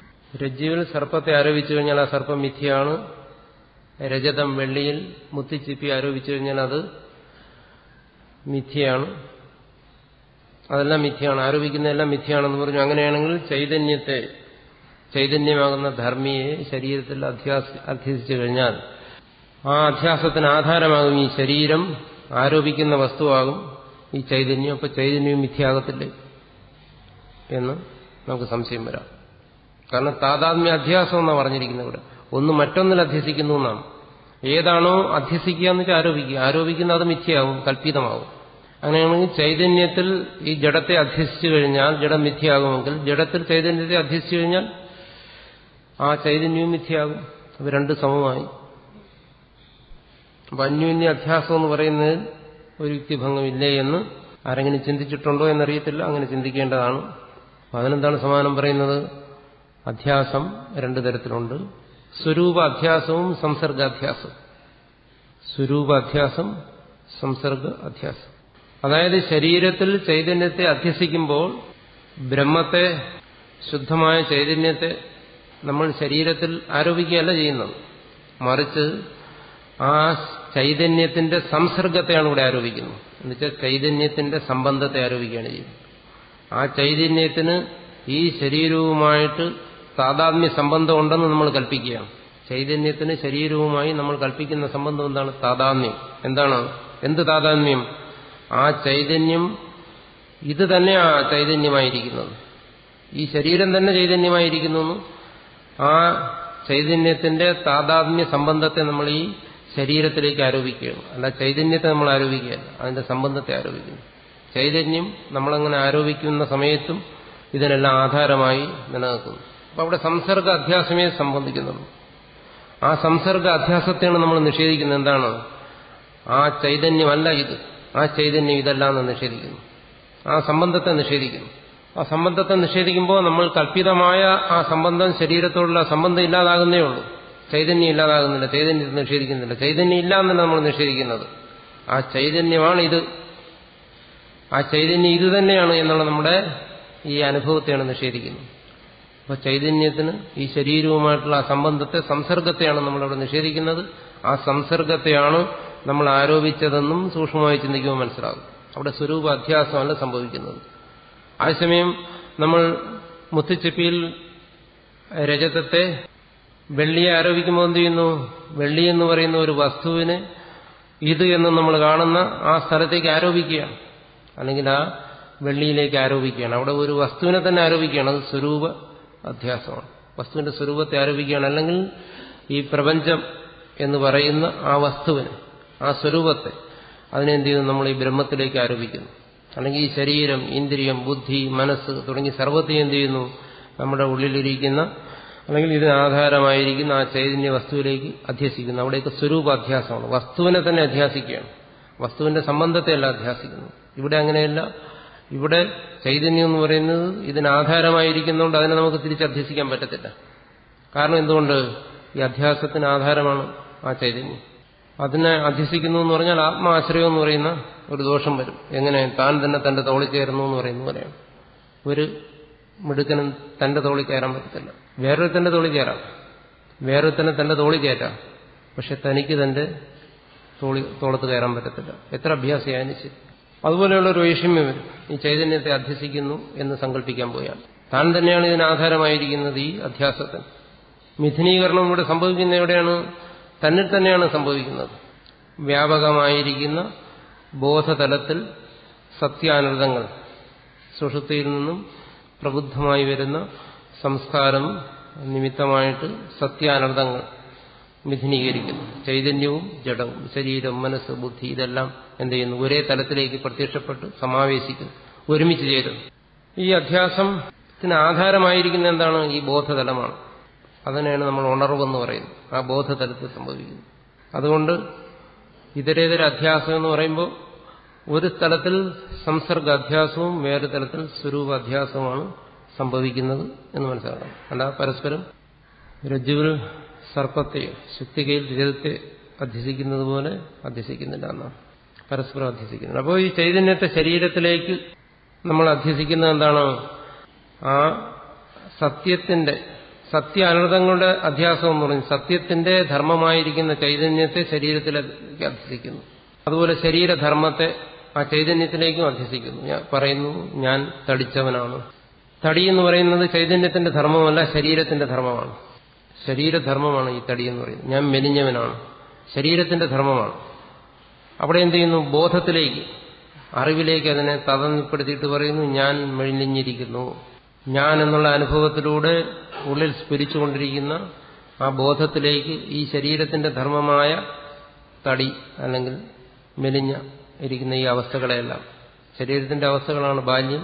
ആ സർപ്പം മിഥ്യയാണ്. രജതം വെള്ളിയിൽ മുത്തിച്ചിപ്പി ആരോപിച്ചു കഴിഞ്ഞാൽ അത് മിഥ്യയാണ്. അതെല്ലാം മിഥ്യയാണ്, ആരോപിക്കുന്നതെല്ലാം മിഥ്യയാണെന്ന് പറഞ്ഞു. അങ്ങനെയാണെങ്കിൽ ചൈതന്യമാകുന്ന ധർമ്മിയെ ശരീരത്തിൽ അധ്യസിച്ചു കഴിഞ്ഞാൽ ആ അധ്യാസത്തിന് ആധാരമാകും ഈ ശരീരം, ആരോപിക്കുന്ന വസ്തുവാകും ഈ ചൈതന്യം. അപ്പൊ ചൈതന്യവും മിഥ്യയാകത്തില്ലേ എന്ന് നമുക്ക് സംശയം വരാം. കാരണം താതാത്മ്യ അധ്യാസം എന്നാണ് പറഞ്ഞിരിക്കുന്നത് ഇവിടെ. ഒന്ന് മറ്റൊന്നിൽ അധ്യസിക്കുന്നു എന്നാണ്. ഏതാണോ അധ്യസിക്കുക എന്ന് വെച്ചാൽ ആരോപിക്കുന്ന അത് മിഥ്യയാകും, കല്പിതമാകും. അങ്ങനെയാണെങ്കിൽ ചൈതന്യത്തിൽ ഈ ജഡത്തെ അധ്യസിച്ചു കഴിഞ്ഞാൽ ജഡം മിഥ്യയാകുമെങ്കിൽ ജഡത്തിൽ ചൈതന്യത്തെ അധ്യസിച്ചു കഴിഞ്ഞാൽ ആ ചൈതന്യവും മിഥ്യയാകും. അത് രണ്ട് സമമായി. അപ്പൊ അന്യോന്യ അധ്യാസം എന്ന് പറയുന്നതിൽ ഒരു യുക്തിഭംഗമില്ലേ എന്ന് ആരെങ്കിലും ചിന്തിച്ചിട്ടുണ്ടോ എന്നറിയത്തില്ല. അങ്ങനെ ചിന്തിക്കേണ്ടതാണ്. അപ്പൊ അതിനെന്താണ് സമാനം പറയുന്നത്? അധ്യാസം രണ്ടു തരത്തിലുണ്ട്. സ്വരൂപ അധ്യാസവും സംസർഗാധ്യാസവും. സ്വരൂപ അധ്യാസം, സംസർഗ അധ്യാസം. അതായത് ശരീരത്തിൽ ചൈതന്യത്തെ അധ്യസിക്കുമ്പോൾ ബ്രഹ്മത്തെ, ശുദ്ധമായ ചൈതന്യത്തെ നമ്മൾ ശരീരത്തിൽ ആരോപിക്കുകയല്ല ചെയ്യുന്നത്. മറിച്ച് ആ ചൈതന്യത്തിന്റെ സംസർഗത്തെയാണ് ഇവിടെ ആരോപിക്കുന്നത്. എന്നുവെച്ചാൽ ചൈതന്യത്തിന്റെ സംബന്ധത്തെ ആരോപിക്കുകയാണ് ചെയ്യുന്നത്. ആ ചൈതന്യത്തിന് ഈ ശരീരവുമായിട്ട് താതാത്മ്യ സംബന്ധം ഉണ്ടെന്ന് നമ്മൾ കൽപ്പിക്കുകയാണ്. ചൈതന്യത്തിന് ശരീരവുമായി നമ്മൾ കൽപ്പിക്കുന്ന സംബന്ധം എന്താണ്? താതാത്മ്യം. എന്താണ്? എന്ത് താതാത്മ്യം? ആ ചൈതന്യം ഇത് തന്നെ ആ ചൈതന്യമായിരിക്കുന്നത്, ഈ ശരീരം തന്നെ ചൈതന്യമായിരിക്കുന്നു. ആ ചൈതന്യത്തിന്റെ താതാത്മ്യ സംബന്ധത്തെ നമ്മൾ ഈ ശരീരത്തിലേക്ക് ആരോപിക്കുകയാണ്. അല്ല ചൈതന്യത്തെ നമ്മൾ ആരോപിക്കുകയല്ല, അതിന്റെ സംബന്ധത്തെ ആരോപിക്കുന്നു. ചൈതന്യം നമ്മളങ്ങനെ ആരോപിക്കുന്ന സമയത്തും ഇതിനെല്ലാം ആധാരമായി നിലനിൽക്കുന്നു. അപ്പൊ അവിടെ സംസർഗ അധ്യാസമേ സംബന്ധിക്കുന്നുള്ളൂ. ആ സംസർഗ അധ്യാസത്തെയാണ് നമ്മൾ നിഷേധിക്കുന്നത്. എന്താണ്? ആ ചൈതന്യമല്ല ഇത്, ആ ചൈതന്യം ഇതല്ല എന്ന് നിഷേധിക്കുന്നു. ആ സംബന്ധത്തെ നിഷേധിക്കുന്നു. ആ സംബന്ധത്തെ നിഷേധിക്കുമ്പോൾ നമ്മൾ കൽപ്പിതമായ ആ സംബന്ധം, ശരീരത്തോടുള്ള സംബന്ധം ഇല്ലാതാകുന്നേ ഉള്ളൂ. ചൈതന്യം ഇല്ലാതാകുന്നില്ല, ചൈതന്യത്തെ നിഷേധിക്കുന്നില്ല. ചൈതന്യം ഇല്ല എന്നല്ല നമ്മൾ നിഷേധിക്കുന്നത്. ആ ചൈതന്യമാണ് ഇത്, ആ ചൈതന്യം ഇത് തന്നെയാണ് എന്നുള്ള നമ്മുടെ ഈ അനുഭവത്തെയാണ് നിഷേധിക്കുന്നത്. അപ്പോൾ ചൈതന്യത്തിന് ഈ ശരീരവുമായിട്ടുള്ള ആ സംബന്ധത്തെ, സംസർഗത്തെയാണ് നമ്മളവിടെ നിഷേധിക്കുന്നത്. ആ സംസർഗത്തെയാണ് നമ്മൾ ആരോപിച്ചതെന്നും സൂക്ഷ്മമായി ചിന്തിക്കുമ്പോൾ മനസ്സിലാകും. അവിടെ സ്വരൂപ അധ്യാസമല്ല സംഭവിക്കുന്നത്. അതേസമയം നമ്മൾ മുത്തുച്ചിപ്പിയിൽ രജതത്തെ വെള്ളിയെ ആരോപിക്കുമ്പോൾ എന്ത് ചെയ്യുന്നു? വെള്ളി എന്ന് പറയുന്ന ഒരു വസ്തുവിനെ ഇത് എന്ന് നമ്മൾ കാണുന്ന ആ സ്ഥലത്തേക്ക് ആരോപിക്കുകയാണ്, അല്ലെങ്കിൽ ആ വെള്ളിയിലേക്ക് ആരോപിക്കുകയാണ്. അവിടെ ഒരു വസ്തുവിനെ തന്നെ ആരോപിക്കുകയാണ്. അത് സ്വരൂപ അധ്യാസമാണ്. വസ്തുവിന്റെ സ്വരൂപത്തെ ആരോപിക്കുകയാണ്. അല്ലെങ്കിൽ ഈ പ്രപഞ്ചം എന്ന് പറയുന്ന ആ വസ്തുവിനെ, ആ സ്വരൂപത്തെ, അതിനെന്ത് ചെയ്യുന്നു? നമ്മൾ ഈ ബ്രഹ്മത്തിലേക്ക് ആരോപിക്കുന്നു. അല്ലെങ്കിൽ ഈ ശരീരം, ഇന്ദ്രിയം, ബുദ്ധി, മനസ്സ് തുടങ്ങി സർവ്വത്തെയും എന്ത് ചെയ്യുന്നു? നമ്മുടെ ഉള്ളിലിരിക്കുന്ന അല്ലെങ്കിൽ ഇതിന് ആധാരമായിരിക്കുന്ന ആ ചൈതന്യ വസ്തുവിലേക്ക് അധ്യസിക്കുന്നു. അവിടെയൊക്കെ സ്വരൂപാധ്യാസമാണ്. വസ്തുവിനെ തന്നെ അധ്യാസിക്കുകയാണ്, വസ്തുവിന്റെ സംബന്ധത്തെയല്ല അധ്യാസിക്കുന്നു. ഇവിടെ അങ്ങനെയല്ല. ഇവിടെ ചൈതന്യം എന്ന് പറയുന്നത് ഇതിനാധാരമായിരിക്കുന്നതുകൊണ്ട് അതിനെ നമുക്ക് തിരിച്ചധ്യസിക്കാൻ പറ്റത്തില്ല. കാരണം എന്തുകൊണ്ട്? ഈ അധ്യാസത്തിന് ആധാരമാണ് ആ ചൈതന്യം. അതിനെ അധ്യസിക്കുന്നു എന്ന് പറഞ്ഞാൽ ആത്മാശ്രയം എന്ന് പറയുന്ന ഒരു ദോഷം വരും. എങ്ങനെ? താൻ തന്നെ തന്റെ തോളിൽ കയറുന്നു എന്ന് പറയുന്ന പോലെയാണ്. ഒരു മിടുക്കനും തന്റെ തോളിൽ കയറാൻ പറ്റത്തില്ല. വേറൊരുത്തന്റെ തോളിൽ കയറാം, വേറൊരുത്തനെ തന്റെ തോളിൽ കയറ്റാം. പക്ഷെ തനിക്ക് തന്റെ തോളത്ത് കയറാൻ പറ്റത്തില്ല, എത്ര അഭ്യാസിയായാലും ശരി. അതുപോലെയുള്ള ഒരു വൈഷമ്യം വരും. ഈ ചൈതന്യത്തെ അധ്യസിക്കുന്നു എന്ന് സങ്കല്പിക്കാൻ പോയാൽ താൻ തന്നെയാണ് ഇതിനാധാരമായിരിക്കുന്നത് ഈ അധ്യാസത്തിന്. മിഥുനീകരണം ഇവിടെ സംഭവിക്കുന്ന എവിടെയാണ്? തന്നിൽ തന്നെയാണ് സംഭവിക്കുന്നത്. വ്യാപകമായിരിക്കുന്ന ബോധതലത്തിൽ സത്യാനൃതങ്ങൾ, സുഷുപ്തിയിൽ നിന്നും പ്രബുദ്ധമായി വരുന്ന സംസ്കാരം നിമിത്തമായിട്ട് സത്യാനൃതങ്ങൾ മിഥുനീകരിക്കുന്നു. ചൈതന്യവും ജഡവും, ശരീരം, മനസ്സ്, ബുദ്ധി ഇതെല്ലാം എന്ത് ചെയ്യുന്നു? ഒരേ തലത്തിലേക്ക് പ്രത്യക്ഷപ്പെട്ട് സമാവേശിക്കുന്നു, ഒരുമിച്ച് ചേരുന്നു. ഈ അധ്യാസത്തിന് ആധാരമായിരിക്കുന്ന എന്താണ്? ഈ ബോധതലമാണ്. അതിനെയാണ് നമ്മൾ ഉണർവെന്ന് പറയുന്നത്. ആ ബോധതലത്തിൽ സംഭവിക്കുന്നു. അതുകൊണ്ട് ഇതരേതര അധ്യാസം എന്ന് പറയുമ്പോൾ ഒരു തലത്തിൽ സംസർഗ അധ്യാസവും വേറെ തലത്തിൽ സ്വരൂപാധ്യാസവുമാണ് സംഭവിക്കുന്നത് എന്ന് മനസ്സിലാക്കണം. അല്ല പരസ്പരം രജ്ജുവിൽ സർപ്പത്തെയോ ശുക്തികയിൽ രജതത്തെ അധ്യസിക്കുന്നത് പോലെ അധ്യസിക്കുന്നില്ല എന്നാണ്. പരസ്പരം അധ്യസിക്കുന്നത്. അപ്പോൾ ഈ ചൈതന്യത്തെ ശരീരത്തിലേക്ക് നമ്മൾ അധ്യസിക്കുന്നത് എന്താണ്? ആ സത്യത്തിന്റെ, സത്യ അനർത്ഥങ്ങളുടെ അധ്യാസം എന്ന് പറഞ്ഞു. സത്യത്തിന്റെ ധർമ്മമായിരിക്കുന്ന ചൈതന്യത്തെ ശരീരത്തിലേക്ക് അധ്യസിക്കുന്നു. അതുപോലെ ശരീരധർമ്മത്തെ ആ ചൈതന്യത്തിലേക്കും അധ്യസിക്കുന്നു. ഞാൻ പറയുന്നു, ഞാൻ തടിച്ചവനാണ്. തടി എന്ന് പറയുന്നത് ചൈതന്യത്തിന്റെ ധർമ്മമല്ല, ശരീരത്തിന്റെ ധർമ്മമാണ്. ശരീരധർമ്മമാണ് ഈ തടി എന്ന് പറയുന്നത്. ഞാൻ മെലിഞ്ഞവനാണ്, ശരീരത്തിന്റെ ധർമ്മമാണ്. അവിടെ എന്ത് ചെയ്യുന്നു? ബോധത്തിലേക്ക്, അറിവിലേക്ക് അതിനെ തടസ്സപ്പെടുത്തിയിട്ട് പറയുന്നു, ഞാൻ മെലിഞ്ഞിരിക്കുന്നു. ഞാൻ എന്നുള്ള അനുഭവത്തിലൂടെ ഉള്ളിൽ സ്ഫുരിച്ചുകൊണ്ടിരിക്കുന്ന ആ ബോധത്തിലേക്ക് ഈ ശരീരത്തിന്റെ ധർമ്മമായ തടി അല്ലെങ്കിൽ മെലിഞ്ഞ ഇരിക്കുന്ന ഈ അവസ്ഥകളെല്ലാം, ശരീരത്തിന്റെ അവസ്ഥകളാണ് ബാല്യം,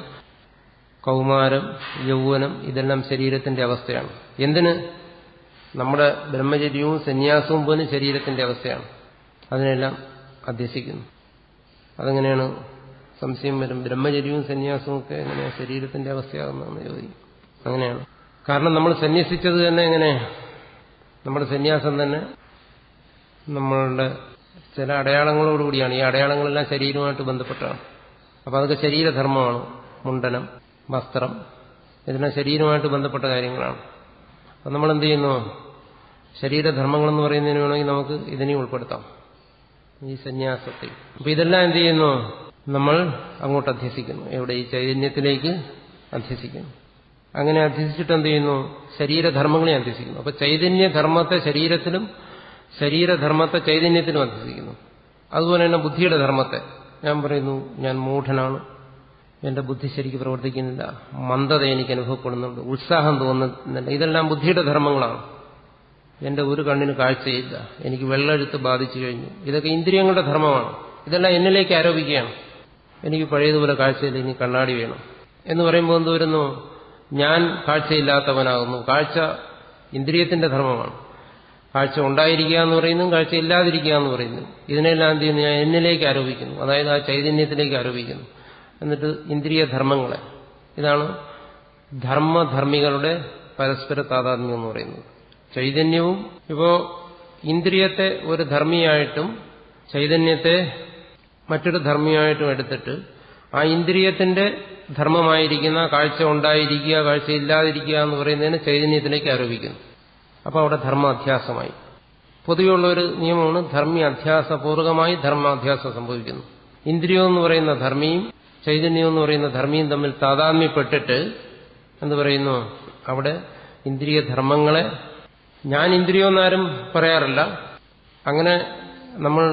കൗമാരം, യൗവനം, ഇതെല്ലാം ശരീരത്തിന്റെ അവസ്ഥയാണ്. എന്തിന്? നമ്മുടെ ബ്രഹ്മചര്യവും സന്യാസവും പോലും ശരീരത്തിന്റെ അവസ്ഥയാണ്. അതിനെല്ലാം അധ്യസിക്കുന്നു. അതെങ്ങനെയാണ്? സംശയം വരും. ബ്രഹ്മചര്യവും സന്യാസവും ഒക്കെ എങ്ങനെയാണ് ശരീരത്തിന്റെ അവസ്ഥയാകുന്നതെന്ന് ചോദിക്കും. അങ്ങനെയാണ്. കാരണം നമ്മൾ സന്യസിച്ചത് തന്നെ എങ്ങനെ? നമ്മുടെ സന്യാസം തന്നെ നമ്മളുടെ ചില അടയാളങ്ങളോടുകൂടിയാണ്. ഈ അടയാളങ്ങളെല്ലാം ശരീരവുമായിട്ട് ബന്ധപ്പെട്ടാണ്. അപ്പം അതൊക്കെ ശരീരധർമ്മമാണ്. മുണ്ടനം, വസ്ത്രം, ഇതെല്ലാം ശരീരവുമായിട്ട് ബന്ധപ്പെട്ട കാര്യങ്ങളാണ്. അപ്പം നമ്മളെന്ത് ചെയ്യുന്നു? ശരീരധർമ്മങ്ങളെന്ന് പറയുന്നതിന് വേണമെങ്കിൽ നമുക്ക് ഇതിനെയും ഉൾപ്പെടുത്താം, ഈ സന്യാസത്തെ. അപ്പം ഇതെല്ലാം എന്ത് ചെയ്യുന്നു? നമ്മൾ അങ്ങോട്ട് അധ്യസിക്കുന്നു. എവിടെ? ഈ ചൈതന്യത്തിലേക്ക് അധ്യസിക്കുന്നു. അങ്ങനെ അധ്യസിച്ചിട്ട് എന്ത് ചെയ്യുന്നു? ശരീരധർമ്മങ്ങളെ അധ്യസിക്കുന്നു. അപ്പൊ ചൈതന്യധർമ്മത്തെ ശരീരത്തിലും ശരീരധർമ്മത്തെ ചൈതന്യത്തിലും അധ്യസിക്കുന്നു. അതുപോലെ തന്നെ ബുദ്ധിയുടെ ധർമ്മത്തെ, ഞാൻ പറയുന്നു ഞാൻ മൂഢനാണ്, എന്റെ ബുദ്ധി ശരിക്ക് പ്രവർത്തിക്കുന്നില്ല, മന്ദത എനിക്ക് അനുഭവപ്പെടുന്നുണ്ട്, ഉത്സാഹം തോന്നുന്നില്ല, ഇതെല്ലാം ബുദ്ധിയുടെ ധർമ്മങ്ങളാണ്. എന്റെ ഒരു കണ്ണിന് കാഴ്ചയില്ല, എനിക്ക് വെള്ളെഴുത്ത് ബാധിച്ചു കഴിഞ്ഞു, ഇതൊക്കെ ഇന്ദ്രിയങ്ങളുടെ ധർമ്മമാണ്. ഇതെല്ലാം എന്നിലേക്ക് ആരോപിക്കുകയാണ്. എനിക്ക് പഴയതുപോലെ കാഴ്ചയില്ല, ഇനി കണ്ണാടി വേണം എന്ന് പറയുമ്പോൾ എന്ത് വരുന്നു? ഞാൻ കാഴ്ചയില്ലാത്തവനാകുന്നു. കാഴ്ച ഇന്ദ്രിയത്തിന്റെ ധർമ്മമാണ്. കാഴ്ച ഉണ്ടായിരിക്കുക എന്ന് പറയുന്നു, കാഴ്ച ഇല്ലാതിരിക്കുക എന്ന് പറയുന്നു. ഇതിനെല്ലാം എന്ത് ചെയ്യുന്നു? ഞാൻ എന്നിലേക്ക് ആരോപിക്കുന്നു, അതായത് ആ ചൈതന്യത്തിലേക്ക് ആരോപിക്കുന്നു. എന്നിട്ട് ഇന്ദ്രിയധർമ്മങ്ങളെ, ഇതാണ് ധർമ്മധർമ്മികളുടെ പരസ്പര താതാത്മ്യം എന്ന് പറയുന്നത്. ചൈതന്യവും ഇപ്പോ ഇന്ദ്രിയത്തെ ഒരു ധർമ്മിയായിട്ടും ചൈതന്യത്തെ മറ്റൊരു ധർമ്മിയായിട്ടും എടുത്തിട്ട് ആ ഇന്ദ്രിയത്തിന്റെ ധർമ്മമായിരിക്കുന്ന കാഴ്ച ഉണ്ടായിരിക്കുക, കാഴ്ച ഇല്ലാതിരിക്കുക എന്ന് പറയുന്നതിന് ചൈതന്യത്തിലേക്ക് ആരോപിക്കുന്നു. അപ്പോൾ അവിടെ ധർമാധ്യാസമായി. പൊതുവെയുള്ള ഒരു നിയമമാണ് ധർമ്മ്യാധ്യാസപൂർവകമായി ധർമാധ്യാസം സംഭവിക്കുന്നു. ഇന്ദ്രിയം എന്ന് പറയുന്ന ധർമ്മിയും ചൈതന്യം എന്ന് പറയുന്ന ധർമ്മിയും തമ്മിൽ താതാത്മ്യപ്പെട്ടിട്ട് എന്ത് പറയുന്നു, അവിടെ ഇന്ദ്രിയ ധർമ്മങ്ങളെ ഞാൻ ഇന്ദ്രിയമെന്നാരും പറയാറില്ല, അങ്ങനെ നമ്മൾ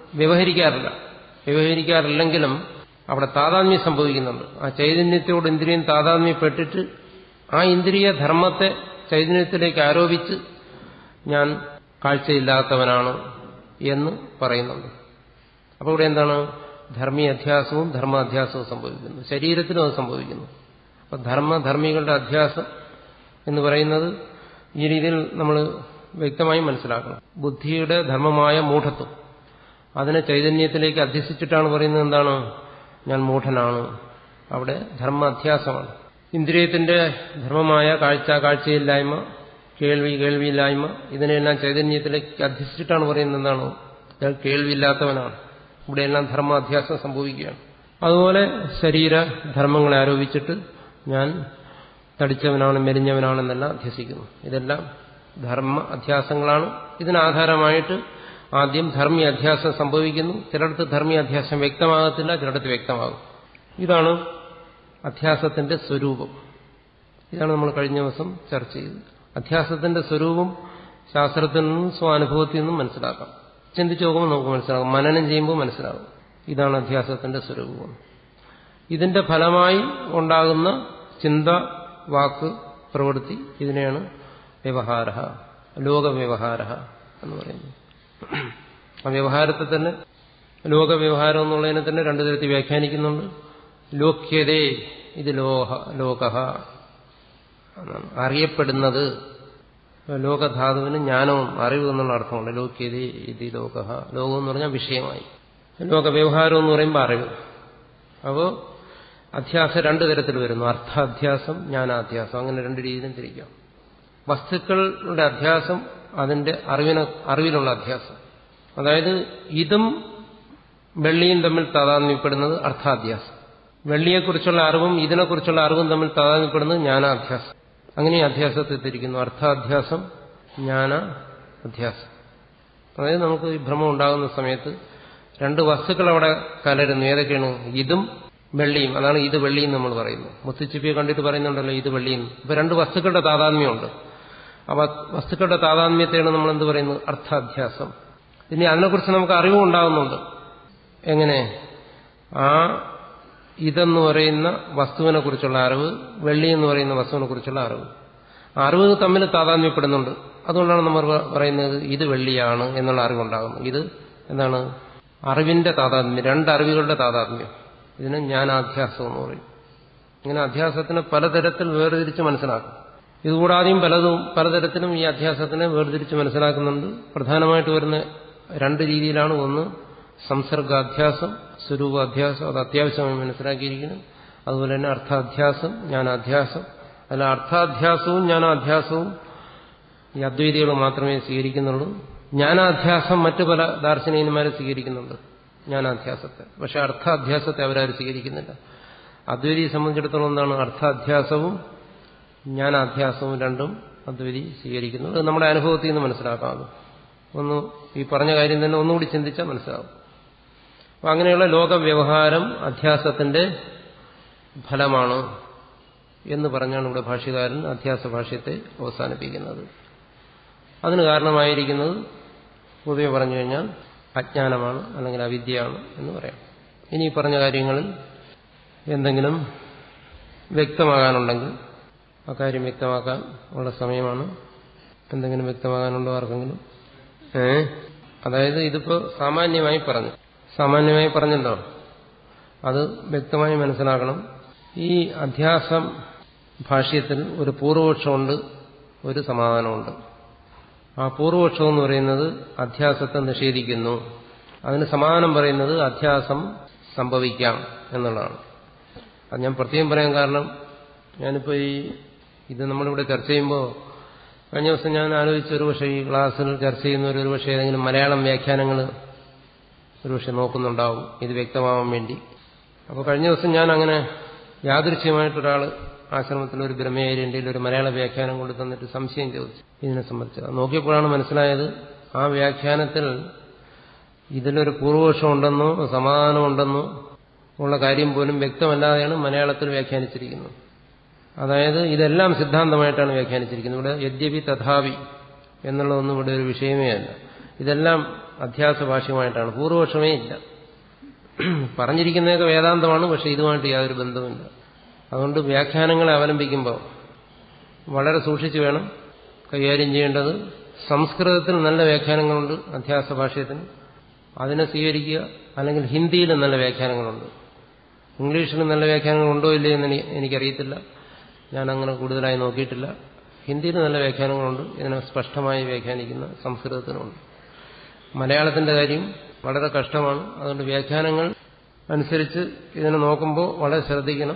വ്യവഹരിക്കാറില്ലെങ്കിലും അവിടെ താതാത്മ്യം സംഭവിക്കുന്നുണ്ട്. ആ ചൈതന്യത്തോട് ഇന്ദ്രിയം താതാത്മ്യപ്പെട്ടിട്ട് ആ ഇന്ദ്രിയ ധർമ്മത്തെ ചൈതന്യത്തിലേക്ക് ആരോപിച്ച് ഞാൻ കാഴ്ചയില്ലാത്തവനാണ് എന്ന് പറയുന്നുണ്ട്. അപ്പോൾ ഇവിടെ എന്താണ്, ധർമ്മീയധ്യാസവും ധർമാധ്യാസവും സംഭവിക്കുന്നു. ശരീരത്തിനും അത് സംഭവിക്കുന്നു. അപ്പം ധർമ്മികളുടെ അധ്യാസം എന്ന് പറയുന്നത് ഈ രീതിയിൽ നമ്മൾ വ്യക്തമായി മനസ്സിലാക്കണം. ബുദ്ധിയുടെ ധർമ്മമായ മൂഢത്വം അതിനെ ചൈതന്യത്തിലേക്ക് അധ്യസിച്ചിട്ടാണ് പറയുന്നത് എന്താണ്, ഞാൻ മൂഢനാണ്. അവിടെ ധർമാധ്യാസമാണ്. ഇന്ദ്രിയത്തിന്റെ ധർമ്മമായ കാഴ്ചയില്ലായ്മ, കേൾവിയില്ലായ്മ, ഇതിനെല്ലാം ചൈതന്യത്തിലേക്ക് അധ്യസിച്ചിട്ടാണ് പറയുന്നത് എന്താണ്, ഞാൻ കേൾവിയില്ലാത്തവനാണ്. ഇവിടെയെല്ലാം ധർമാധ്യാസം സംഭവിക്കുകയാണ്. അതുപോലെ ശരീരധർമ്മങ്ങളെ ആരോപിച്ചിട്ട് ഞാൻ തടിച്ചവനാണ്, മെലിഞ്ഞവനാണെന്നെല്ലാം അധ്യസിക്കുന്നു. ഇതെല്ലാം ധർമ്മ അധ്യാസങ്ങളാണ്. ഇതിനാധാരമായിട്ട് ആദ്യം ധർമ്മീയ അധ്യാസം സംഭവിക്കുന്നു. ചിലയിടത്ത് ധർമ്മീയ അധ്യാസം വ്യക്തമാകത്തില്ല, ചിലയിടത്ത് വ്യക്തമാകും. ഇതാണ് അധ്യാസത്തിന്റെ സ്വരൂപം. ഇതാണ് നമ്മൾ കഴിഞ്ഞ ദിവസം ചർച്ച ചെയ്തത്. അധ്യാസത്തിന്റെ സ്വരൂപം ശാസ്ത്രത്തിൽ നിന്നും സ്വാനുഭവത്തിൽ നിന്നും മനസ്സിലാക്കാം. ചിന്തിച്ചു നോക്കുമ്പോൾ നമുക്ക് മനസ്സിലാകും, മനനം ചെയ്യുമ്പോൾ മനസ്സിലാകും. ഇതാണ് അധ്യാസത്തിന്റെ സ്വരൂപം. ഇതിന്റെ ഫലമായി ഉണ്ടാകുന്ന ചിന്ത, വാക്ക്, പ്രവൃത്തി, ഇതിനെയാണ് വ്യവഹാര, ലോകവ്യവഹാര എന്ന് പറയുന്നത്. ആ വ്യവഹാരത്തെ തന്നെ, ലോകവ്യവഹാരം എന്നുള്ളതിനെ തന്നെ രണ്ടു തരത്തിൽ വ്യാഖ്യാനിക്കുന്നുണ്ട്. ലോക്യതേ, ഇത് ലോക അറിയപ്പെടുന്നത്. ലോകധാതുവിന് ജ്ഞാനവും അറിവ് എന്നുള്ള അർത്ഥമുണ്ട്. ലോക്യതേ ഇത് ലോക, ലോകം എന്ന് പറഞ്ഞാൽ വിഷയമായി. ലോകവ്യവഹാരം എന്ന് പറയുമ്പോൾ അറിവ്. അപ്പോൾ അധ്യാസം രണ്ടു തരത്തിൽ വരുന്നു, അർത്ഥാധ്യാസം, ജ്ഞാനാധ്യാസം. അങ്ങനെ രണ്ട് രീതിയിലും തിരിക്കാം. വസ്തുക്കളുടെ അധ്യാസം, അതിന്റെ അറിവിലുള്ള അധ്യാസം. അതായത് ഇതും വെള്ളിയും തമ്മിൽ താതാത്മ്യപ്പെടുന്നത് അർത്ഥാധ്യാസം. വെള്ളിയെക്കുറിച്ചുള്ള അറിവും ഇതിനെക്കുറിച്ചുള്ള അറിവും തമ്മിൽ താതാത്മ്യപ്പെടുന്നത് ജ്ഞാനാധ്യാസം. അങ്ങനെ അധ്യാസത്തെ തിരിക്കുന്നു, അർത്ഥാധ്യാസം, ജ്ഞാന അധ്യാസം. അതായത് നമുക്ക് ഈ ഭ്രമം ഉണ്ടാകുന്ന സമയത്ത് രണ്ട് വസ്തുക്കൾ അവിടെ കലരുന്നു. ഏതൊക്കെയാണ്? ഇതും വെള്ളിയും. അതാണ് ഇത് വെള്ളിയും നമ്മൾ പറയുന്നു. മുത്തുച്ചിപ്പിയെ കണ്ടിട്ട് പറയുന്നുണ്ടല്ലോ ഇത് വെള്ളിയും. ഇപ്പൊ രണ്ട് വസ്തുക്കളുടെ താതാത്മ്യമുണ്ട്. ആ വസ്തുക്കളുടെ താതാത്മ്യത്തെയാണ് നമ്മൾ എന്ത് പറയുന്നത്? അർത്ഥാധ്യാസം. ഇനി അതിനെക്കുറിച്ച് നമുക്ക് അറിവും ഉണ്ടാകുന്നുണ്ട്. എങ്ങനെ? ആ ഇതെന്ന് പറയുന്ന വസ്തുവിനെ കുറിച്ചുള്ള അറിവ്, വെള്ളി എന്ന് പറയുന്ന വസ്തുവിനെ കുറിച്ചുള്ള അറിവ്, അറിവ് തമ്മിൽ താതാത്മ്യപ്പെടുന്നുണ്ട്. അതുകൊണ്ടാണ് നമ്മൾ പറയുന്നത് ഇത് വെള്ളിയാണ് എന്നുള്ള അറിവുണ്ടാകുന്നത്. ഇത് എന്താണ്? അറിവിന്റെ താതാത്മ്യം, രണ്ടറിവുകളുടെ താതാത്മ്യം. ഇതിന് ജ്ഞാനാധ്യാസം എന്ന് പറയും. ഇങ്ങനെ അധ്യാസത്തിന് പലതരത്തിൽ വേർതിരിച്ച് മനസ്സിലാക്കും. ഇതുകൂടാതെയും പലതരത്തിലും ഈ അധ്യാസത്തിനെ വേർതിരിച്ച് മനസ്സിലാക്കുന്നുണ്ട്. പ്രധാനമായിട്ട് വരുന്ന രണ്ട് രീതിയിലാണ്. ഒന്ന് സംസർഗാധ്യാസം, സ്വരൂപാധ്യാസം. അത് അത്യാവശ്യമായി മനസ്സിലാക്കിയിരിക്കുന്നു. അതുപോലെ തന്നെ അർത്ഥാധ്യാസം, ജ്ഞാനാധ്യാസം. അല്ല, അർത്ഥാധ്യാസവും ജ്ഞാനാധ്യാസവും ഈ അദ്വൈതികൾ മാത്രമേ സ്വീകരിക്കുന്നുള്ളൂ. ജ്ഞാനാധ്യാസം മറ്റു പല ദാർശനികന്മാരെ സ്വീകരിക്കുന്നുണ്ട്, ജ്ഞാനാധ്യാസത്തെ. പക്ഷെ അർത്ഥാധ്യാസത്തെ അവരാരും സ്വീകരിക്കുന്നില്ല. അദ്വൈതിയെ സംബന്ധിച്ചിടത്തോളം എന്താണ്? അർത്ഥാധ്യാസവും ജ്ഞാനാധ്യാസവും രണ്ടും അദ്വൈതി സ്വീകരിക്കുന്നത്. അത് നമ്മുടെ അനുഭവത്തിൽ നിന്ന് മനസ്സിലാക്കാവുന്നു. ഒന്ന് ഈ പറഞ്ഞ കാര്യം തന്നെ ഒന്നുകൂടി ചിന്തിച്ചാൽ മനസ്സിലാവും. അപ്പൊ അങ്ങനെയുള്ള ലോകവ്യവഹാരം അധ്യാസത്തിന്റെ ഫലമാണ് എന്ന് പറഞ്ഞാണ് ഇവിടെ ഭാഷ്യകാരൻ അധ്യാസ ഭാഷ്യത്തെ അവസാനിപ്പിക്കുന്നത്. അതിന് കാരണമായിരിക്കുന്നത് പൊതുവെ പറഞ്ഞു കഴിഞ്ഞാൽ അജ്ഞാനമാണ്, അല്ലെങ്കിൽ അവിദ്യയാണ് എന്ന് പറയാം. ഇനി പറഞ്ഞ കാര്യങ്ങളിൽ എന്തെങ്കിലും വ്യക്തമാകാനുണ്ടെങ്കിൽ അക്കാര്യം വ്യക്തമാക്കാൻ ഉള്ള സമയമാണ്. എന്തെങ്കിലും വ്യക്തമാകാനുണ്ടോ ആർക്കെങ്കിലും? അതായത് ഇതിപ്പോ സാമാന്യമായി പറഞ്ഞല്ലോ, അത് വ്യക്തമായി മനസ്സിലാക്കണം. ഈ അധ്യാസം ഭാഷ്യത്തിൽ ഒരു പൂർവപക്ഷമുണ്ട്, ഒരു സമാധാനമുണ്ട്. ആ പൂർവപക്ഷം എന്ന് പറയുന്നത് അധ്യാസത്തെ നിഷേധിക്കുന്നു. അതിന് സമാധാനം പറയുന്നത് അധ്യാസം സംഭവിക്കാം എന്നുള്ളതാണ്. അത് ഞാൻ പ്രത്യേകം പറയാൻ കാരണം, ഞാനിപ്പോൾ ഇത് നമ്മളിവിടെ ചർച്ച ചെയ്യുമ്പോൾ കഴിഞ്ഞ ദിവസം ഞാൻ ആലോചിച്ച ഒരുപക്ഷെ ഈ ക്ലാസ്സിൽ ചർച്ച ചെയ്യുന്നവർ ഒരുപക്ഷെ ഏതെങ്കിലും മലയാളം വ്യാഖ്യാനങ്ങൾ ഒരുപക്ഷെ നോക്കുന്നുണ്ടാവും ഇത് വ്യക്തമാവാൻ വേണ്ടി. അപ്പോൾ കഴിഞ്ഞ ദിവസം ഞാൻ അങ്ങനെ യാദൃശ്യമായിട്ടൊരാൾ ആശ്രമത്തിൽ ഒരു ബ്രഹ്മചാരിൻ്റെയിൽ ഒരു മലയാള വ്യാഖ്യാനം കൊണ്ട് തന്നിട്ട് സംശയം ചോദിച്ചു ഇതിനെ സംബന്ധിച്ച്. നോക്കിയപ്പോഴാണ് മനസ്സിലായത് ആ വ്യാഖ്യാനത്തിൽ ഇതിലൊരു പൂർവപക്ഷം ഉണ്ടെന്നോ സമാധാനമുണ്ടെന്നോ ഉള്ള കാര്യം പോലും വ്യക്തമല്ലാതെയാണ് മലയാളത്തിൽ വ്യാഖ്യാനിച്ചിരിക്കുന്നത്. അതായത് ഇതെല്ലാം സിദ്ധാന്തമായിട്ടാണ് വ്യാഖ്യാനിച്ചിരിക്കുന്നത്. ഇവിടെ യദ്യപി തഥാപി എന്നുള്ളതൊന്നും ഇവിടെ ഒരു വിഷയമേ അല്ല. ഇതെല്ലാം അധ്യാസ ഭാഷ്യമായിട്ടാണ്, പൂർവപക്ഷമേ ഇല്ല. പറഞ്ഞിരിക്കുന്നതൊക്കെ വേദാന്തമാണ്, പക്ഷെ ഇതുമായിട്ട് യാതൊരു ബന്ധവുമില്ല. അതുകൊണ്ട് വ്യാഖ്യാനങ്ങളെ അവലംബിക്കുമ്പോൾ വളരെ സൂക്ഷിച്ചു വേണം കൈകാര്യം ചെയ്യേണ്ടത്. സംസ്കൃതത്തിൽ നല്ല വ്യാഖ്യാനങ്ങളുണ്ട് അധ്യാസ ഭാഷ്യത്തിന്, അതിനെ സ്വീകരിക്കുക. അല്ലെങ്കിൽ ഹിന്ദിയിൽ നല്ല വ്യാഖ്യാനങ്ങളുണ്ട്. ഇംഗ്ലീഷിൽ നല്ല വ്യാഖ്യാനങ്ങളുണ്ടോ ഇല്ലേ എന്ന് എനിക്കറിയത്തില്ല, ഞാൻ അങ്ങനെ കൂടുതലായി നോക്കിയിട്ടില്ല. ഹിന്ദിയിൽ നല്ല വ്യാഖ്യാനങ്ങളുണ്ട്, ഇതിനെ സ്പഷ്ടമായി വ്യാഖ്യാനിക്കുന്ന സംസ്കൃതത്തിനുണ്ട്. മലയാളത്തിന്റെ കാര്യം വളരെ കഷ്ടമാണ്. അതുകൊണ്ട് വ്യാഖ്യാനങ്ങൾ അനുസരിച്ച് ഇതിനെ നോക്കുമ്പോൾ വളരെ ശ്രദ്ധിക്കണം.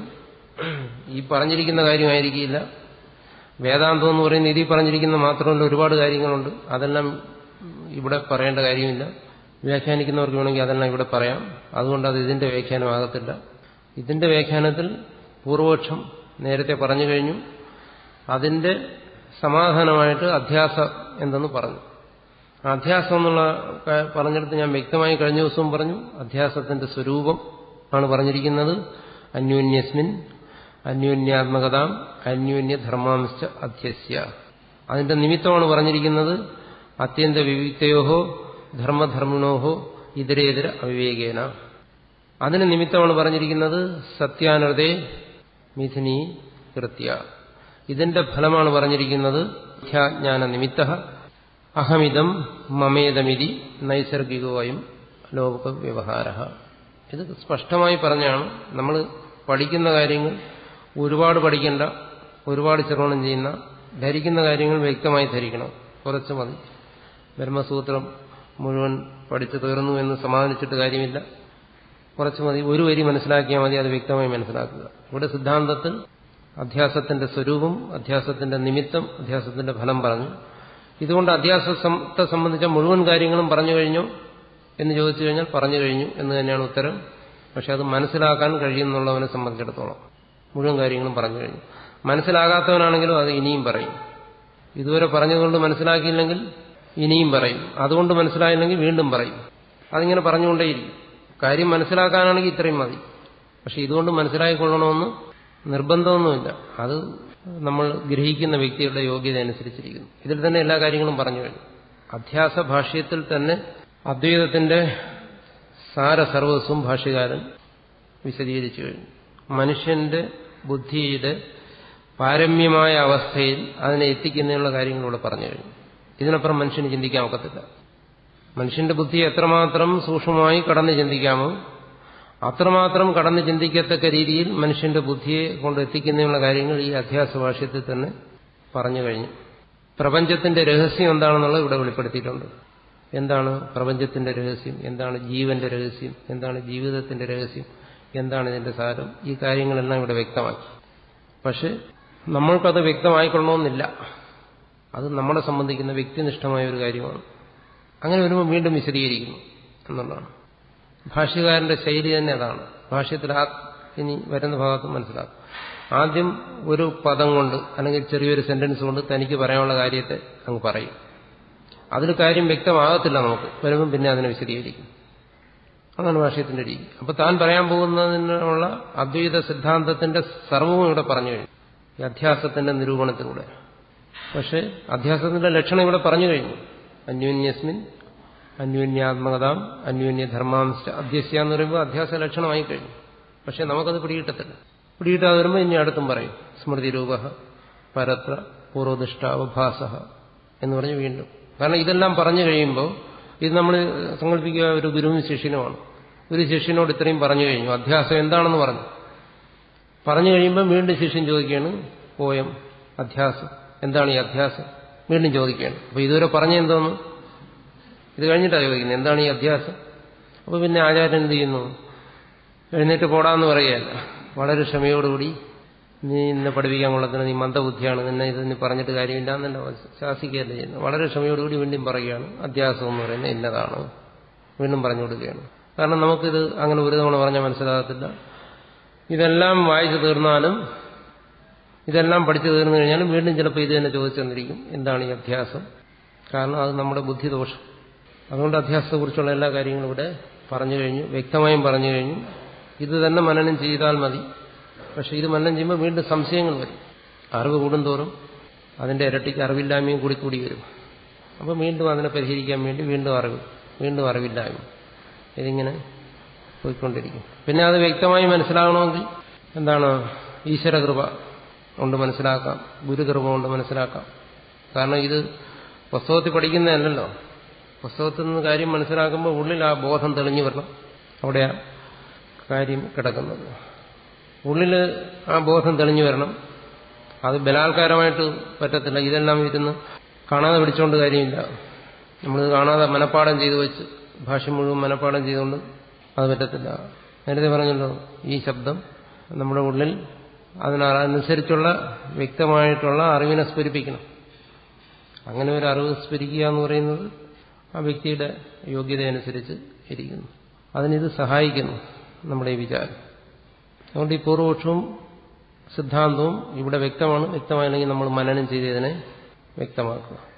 ഈ പറഞ്ഞിരിക്കുന്ന കാര്യമായിരിക്കില്ല വേദാന്തം എന്ന് പറയുന്നത്. ഇതിൽ പറഞ്ഞിരിക്കുന്ന മാത്രമല്ല, ഒരുപാട് കാര്യങ്ങളുണ്ട്. അതെല്ലാം ഇവിടെ പറയേണ്ട കാര്യമില്ല. വ്യാഖ്യാനിക്കുന്നവർക്ക് വേണമെങ്കിൽ അതെല്ലാം ഇവിടെ പറയാം. അതുകൊണ്ട് അത് ഇതിന്റെ വ്യാഖ്യാനമാകത്തില്ല. ഇതിന്റെ വ്യാഖ്യാനത്തിൽ പൂർവപക്ഷം നേരത്തെ പറഞ്ഞു കഴിഞ്ഞു. അതിന്റെ സമാധാനമായിട്ട് അധ്യാസം എന്തെന്ന് പറഞ്ഞു. അധ്യാസം എന്നുള്ള പറഞ്ഞെടുത്ത് ഞാൻ വ്യക്തമായി കഴിഞ്ഞ ദിവസവും പറഞ്ഞു. അധ്യാസത്തിന്റെ സ്വരൂപം ആണ് പറഞ്ഞിരിക്കുന്നത്. അന്യോന്യസ്മിൻ അന്യോന്യാത്മകതാം അന്യോന്യധർമാംശ അധ്യസ്യ. അതിന്റെ നിമിത്തമാണ് പറഞ്ഞിരിക്കുന്നത് അത്യന്ത വിവിക്തയോഹോ ധർമ്മധർമ്മിണോഹോ ഇതരേതര അവിവേകേന. അതിന് നിമിത്തമാണ് പറഞ്ഞിരിക്കുന്നത് സത്യാനൃതേ മിഥുനീ കൃത്യ. ഇതിന്റെ ഫലമാണ് പറഞ്ഞിരിക്കുന്നത് മിഥ്യാജ്ഞാന നിമിത്ത അഹമിതം മമേതമിതി നൈസർഗികമായും ലോക വ്യവഹാര. ഇത് സ്പഷ്ടമായി പറഞ്ഞാണ്. നമ്മൾ പഠിക്കുന്ന കാര്യങ്ങൾ ഒരുപാട് പഠിക്കേണ്ട, ഒരുപാട് ശ്രവണം ചെയ്യുന്ന, ധരിക്കുന്ന കാര്യങ്ങൾ വ്യക്തമായി ധരിക്കണം. കുറച്ച് മതി. ബ്രഹ്മസൂത്രം മുഴുവൻ പഠിച്ചു തീർന്നു എന്ന് സമാധാനിച്ചിട്ട് കാര്യമില്ല. കുറച്ച് മതി. ഒരു വരി മനസ്സിലാക്കിയാൽ മതി, അത് വ്യക്തമായി മനസ്സിലാക്കുക. ഇവിടെ സിദ്ധാന്തത്തിൽ അധ്യാസത്തിന്റെ സ്വരൂപം, അധ്യാസത്തിന്റെ നിമിത്തം, അധ്യാസത്തിന്റെ ഫലം പറഞ്ഞു. ഇതുകൊണ്ട് അധ്യാസത്തെ സംബന്ധിച്ച മുഴുവൻ കാര്യങ്ങളും പറഞ്ഞു കഴിഞ്ഞു എന്ന് ചോദിച്ചു കഴിഞ്ഞാൽ പറഞ്ഞു കഴിഞ്ഞു എന്ന് തന്നെയാണ് ഉത്തരം. പക്ഷെ അത് മനസ്സിലാക്കാൻ കഴിയുന്നുള്ളവനെ സംബന്ധിച്ചിടത്തോളം മുഴുവൻ കാര്യങ്ങളും പറഞ്ഞു കഴിഞ്ഞു. മനസ്സിലാകാത്തവനാണെങ്കിലും അത് ഇനിയും പറയും. ഇതുവരെ പറഞ്ഞതുകൊണ്ട് മനസ്സിലാക്കിയില്ലെങ്കിൽ ഇനിയും പറയും. അതുകൊണ്ട് മനസ്സിലായില്ലെങ്കിൽ വീണ്ടും പറയും. അതിങ്ങനെ പറഞ്ഞുകൊണ്ടേയിരിക്കും. കാര്യം മനസ്സിലാക്കാനാണെങ്കിൽ ഇത്രയും മതി. പക്ഷെ ഇതുകൊണ്ട് മനസ്സിലാക്കിക്കൊള്ളണമെന്ന് നിർബന്ധമൊന്നുമില്ല. അത് നമ്മൾ ഗ്രഹിക്കുന്ന വ്യക്തിയുടെ യോഗ്യത അനുസരിച്ചിരിക്കുന്നു. ഇതിൽ തന്നെ എല്ലാ കാര്യങ്ങളും പറഞ്ഞു കഴിഞ്ഞു. അധ്യാസ ഭാഷ്യത്തിൽ തന്നെ അദ്വൈതത്തിന്റെ സാരസർവസ്വം ഭാഷ്യകാരൻ വിശദീകരിച്ചു കഴിഞ്ഞു. മനുഷ്യന്റെ ബുദ്ധിയുടെ പാരമ്യമായ അവസ്ഥയിൽ അതിനെ എത്തിക്കുന്നതിനുള്ള കാര്യങ്ങളിലൂടെ പറഞ്ഞു കഴിഞ്ഞു. ഇതിനപ്പുറം മനുഷ്യന് ചിന്തിക്കാൻ ഒക്കത്തില്ല. മനുഷ്യന്റെ ബുദ്ധി എത്രമാത്രം സൂക്ഷ്മമായി കടന്ന് ചിന്തിക്കാമോ അത്രമാത്രം കടന്ന് ചിന്തിക്കത്തക്ക രീതിയിൽ മനുഷ്യന്റെ ബുദ്ധിയെ കൊണ്ട് എത്തിക്കുന്നതിനുള്ള കാര്യങ്ങൾ ഈ അധ്യാസ ഭാഷ്യത്തിൽ തന്നെ പറഞ്ഞു കഴിഞ്ഞു. പ്രപഞ്ചത്തിന്റെ രഹസ്യം എന്താണെന്നുള്ളത് ഇവിടെ വെളിപ്പെടുത്തിയിട്ടുണ്ട്. എന്താണ് പ്രപഞ്ചത്തിന്റെ രഹസ്യം, എന്താണ് ജീവന്റെ രഹസ്യം, എന്താണ് ജീവിതത്തിന്റെ രഹസ്യം, എന്താണ് ഇതിന്റെ സാരം, ഈ കാര്യങ്ങളെല്ലാം ഇവിടെ വ്യക്തമാക്കി. പക്ഷെ നമ്മൾക്കത് വ്യക്തമായിക്കൊള്ളണമെന്നില്ല. അത് നമ്മളെ സംബന്ധിക്കുന്ന വ്യക്തിനിഷ്ഠമായ ഒരു കാര്യമാണ്. അങ്ങനെ വരുമ്പോൾ വീണ്ടും വിശദീകരിക്കുന്നു എന്നുള്ളതാണ്. ഭാഷ്യകാരന്റെ ശൈലി തന്നെ അതാണ്. ഭാഷ്യത്തിൽ ഇനി വരുന്ന ഭാഗത്ത് മനസ്സിലാക്കും. ആദ്യം ഒരു പദം കൊണ്ട് അല്ലെങ്കിൽ ചെറിയൊരു സെന്റൻസ് കൊണ്ട് തനിക്ക് പറയാനുള്ള കാര്യത്തെ അങ്ങ് പറയും. അതിൽ കാര്യം വ്യക്തമാകത്തില്ല നമുക്ക്. വരുമ്പം പിന്നെ അതിനെ വിശദീകരിക്കും. അതാണ് ഭാഷ്യത്തിന്റെ രീതി. അപ്പൊ താൻ പറയാൻ പോകുന്നതിനുള്ള അദ്വൈത സിദ്ധാന്തത്തിന്റെ സർവവും ഇവിടെ പറഞ്ഞു കഴിഞ്ഞു ഈ അധ്യാസത്തിന്റെ നിരൂപണത്തിലൂടെ. പക്ഷെ അധ്യാസത്തിന്റെ ലക്ഷണം ഇവിടെ പറഞ്ഞു കഴിഞ്ഞു. അന്യോന്യസ്മിൻ അന്യോന്യാത്മകതാം അന്യോന്യധർമാംശ അധ്യസ്യ എന്ന് പറയുമ്പോൾ അധ്യാസ ലക്ഷണമായി കഴിഞ്ഞു. പക്ഷെ നമുക്കത് പിടികിട്ടത്തില്ല. പിടികിട്ടാതെ വരുമ്പോൾ ഇനി അടുത്തും പറയും സ്മൃതിരൂപ പരത്ര പൂർവദിഷ്ടാവഭാസ എന്ന് പറഞ്ഞ് വീണ്ടും. കാരണം ഇതെല്ലാം പറഞ്ഞു കഴിയുമ്പോൾ ഇത് നമ്മൾ സങ്കല്പിക്കുക ഒരു ഗുരുവും ശിഷ്യനുമാണ്. ഒരു ശിഷ്യനോട് ഇത്രയും പറഞ്ഞു കഴിഞ്ഞു, അധ്യാസം എന്താണെന്ന് പറഞ്ഞു കഴിയുമ്പോൾ വീണ്ടും ശിഷ്യൻ ചോദിക്കുകയാണ് പോയം അധ്യാസം എന്താണ് ഈ അധ്യാസം, വീണ്ടും ചോദിക്കുകയാണ്. അപ്പൊ ഇതുവരെ പറഞ്ഞെന്തോന്നു, ഇത് കഴിഞ്ഞിട്ടാണ് ചോദിക്കുന്നത് എന്താണ് ഈ അധ്യാസം. അപ്പൊ പിന്നെ ആചാര്യൻ എന്ത് ചെയ്യുന്നു, എഴുന്നേറ്റ് പോടാന്ന് പറയുകയല്ല, വളരെ ക്ഷമയോടുകൂടി നീ ഇന്നെ പഠിപ്പിക്കാൻ കൊള്ളത്തിന്, നീ മന്ദബുദ്ധിയാണ്, നിന്നെ ഇതിന് പറഞ്ഞിട്ട് കാര്യമില്ല എന്നല്ല ശാസിക്കുകയല്ല ചെയ്യുന്നത്. വളരെ ക്ഷമയോടുകൂടി വീണ്ടും പറയുകയാണ് അധ്യാസം എന്ന് പറയുന്നത് ഇന്നതാണ്, വീണ്ടും പറഞ്ഞു കൊടുക്കുകയാണ്. കാരണം നമുക്കിത് അങ്ങനെ ഒരു തവണ പറഞ്ഞാൽ മനസ്സിലാകത്തില്ല. ഇതെല്ലാം വായിച്ചു തീർന്നാലും ഇതെല്ലാം പഠിച്ചു തീർന്നു കഴിഞ്ഞാലും വീണ്ടും ചിലപ്പോൾ ഇത് തന്നെ ചോദിച്ചെന്നിരിക്കും, എന്താണ് ഈ അധ്യാസം? കാരണം അത് നമ്മുടെ ബുദ്ധിദോഷം. അതുകൊണ്ട് അധ്യാസത്തെക്കുറിച്ചുള്ള എല്ലാ കാര്യങ്ങളും ഇവിടെ പറഞ്ഞു കഴിഞ്ഞു, വ്യക്തമായും പറഞ്ഞു കഴിഞ്ഞു. ഇത് തന്നെ മനനം ചെയ്താൽ മതി. പക്ഷെ ഇത് മനനം ചെയ്യുമ്പോൾ വീണ്ടും സംശയങ്ങൾ വരും. അറിവ് കൂടുന്തോറും അതിന്റെ ഇരട്ടിക്ക് അറിവില്ലായ്മയും കൂടി വരും. അപ്പോൾ വീണ്ടും അതിനെ പരിഹരിക്കാൻ വേണ്ടി വീണ്ടും അറിവില്ലായ്മ, ഇതിങ്ങനെ പോയിക്കൊണ്ടിരിക്കും. പിന്നെ അത് വ്യക്തമായി മനസ്സിലാകണമെങ്കിൽ എന്താണ്? ഈശ്വരകൃപ കൊണ്ട് മനസ്സിലാക്കാം, ഗുരുകൃപ കൊണ്ട് മനസ്സിലാക്കാം. കാരണം ഇത് പുസ്തകത്തിൽ പഠിക്കുന്നതല്ലല്ലോ. പുസ്തകത്തിൽ നിന്ന് കാര്യം മനസ്സിലാക്കുമ്പോൾ ഉള്ളിൽ ആ ബോധം തെളിഞ്ഞു വരണം. അവിടെയാ കാര്യം കിടക്കുന്നത്. ഉള്ളിൽ ആ ബോധം തെളിഞ്ഞു വരണം. അത് ബലാത്കാരമായിട്ട് പറ്റത്തില്ല. ഇതെല്ലാം ഇരുന്ന് കാണാതെ പിടിച്ചുകൊണ്ട് കാര്യമില്ല. നമ്മളിത് കാണാതെ മനഃപ്പാഠം ചെയ്തു വെച്ച് ഭാഷ മുഴുവൻ മനഃപ്പാഠം ചെയ്തുകൊണ്ട് അത് പറ്റത്തില്ല. നേരത്തെ പറഞ്ഞല്ലോ, ഈ ശബ്ദം നമ്മുടെ ഉള്ളിൽ അതിനനുസരിച്ചുള്ള വ്യക്തമായിട്ടുള്ള അറിവിനെ സ്ഫുരിപ്പിക്കണം. അങ്ങനെ ഒരു അറിവ് സ്ഫുരിക്കുക എന്ന് പറയുന്നത് ആ വ്യക്തിയുടെ യോഗ്യതയനുസരിച്ച് ഇരിക്കുന്നു. അതിനിത് സഹായിക്കുന്നു, നമ്മുടെ ഈ വിചാരം. അതുകൊണ്ട് ഈ പൂർവപക്ഷവും സിദ്ധാന്തവും ഇവിടെ വ്യക്തമാണ്. വ്യക്തമായില്ലെങ്കിൽ നമ്മൾ മനനം ചെയ്തതിനെ വ്യക്തമാക്കുക.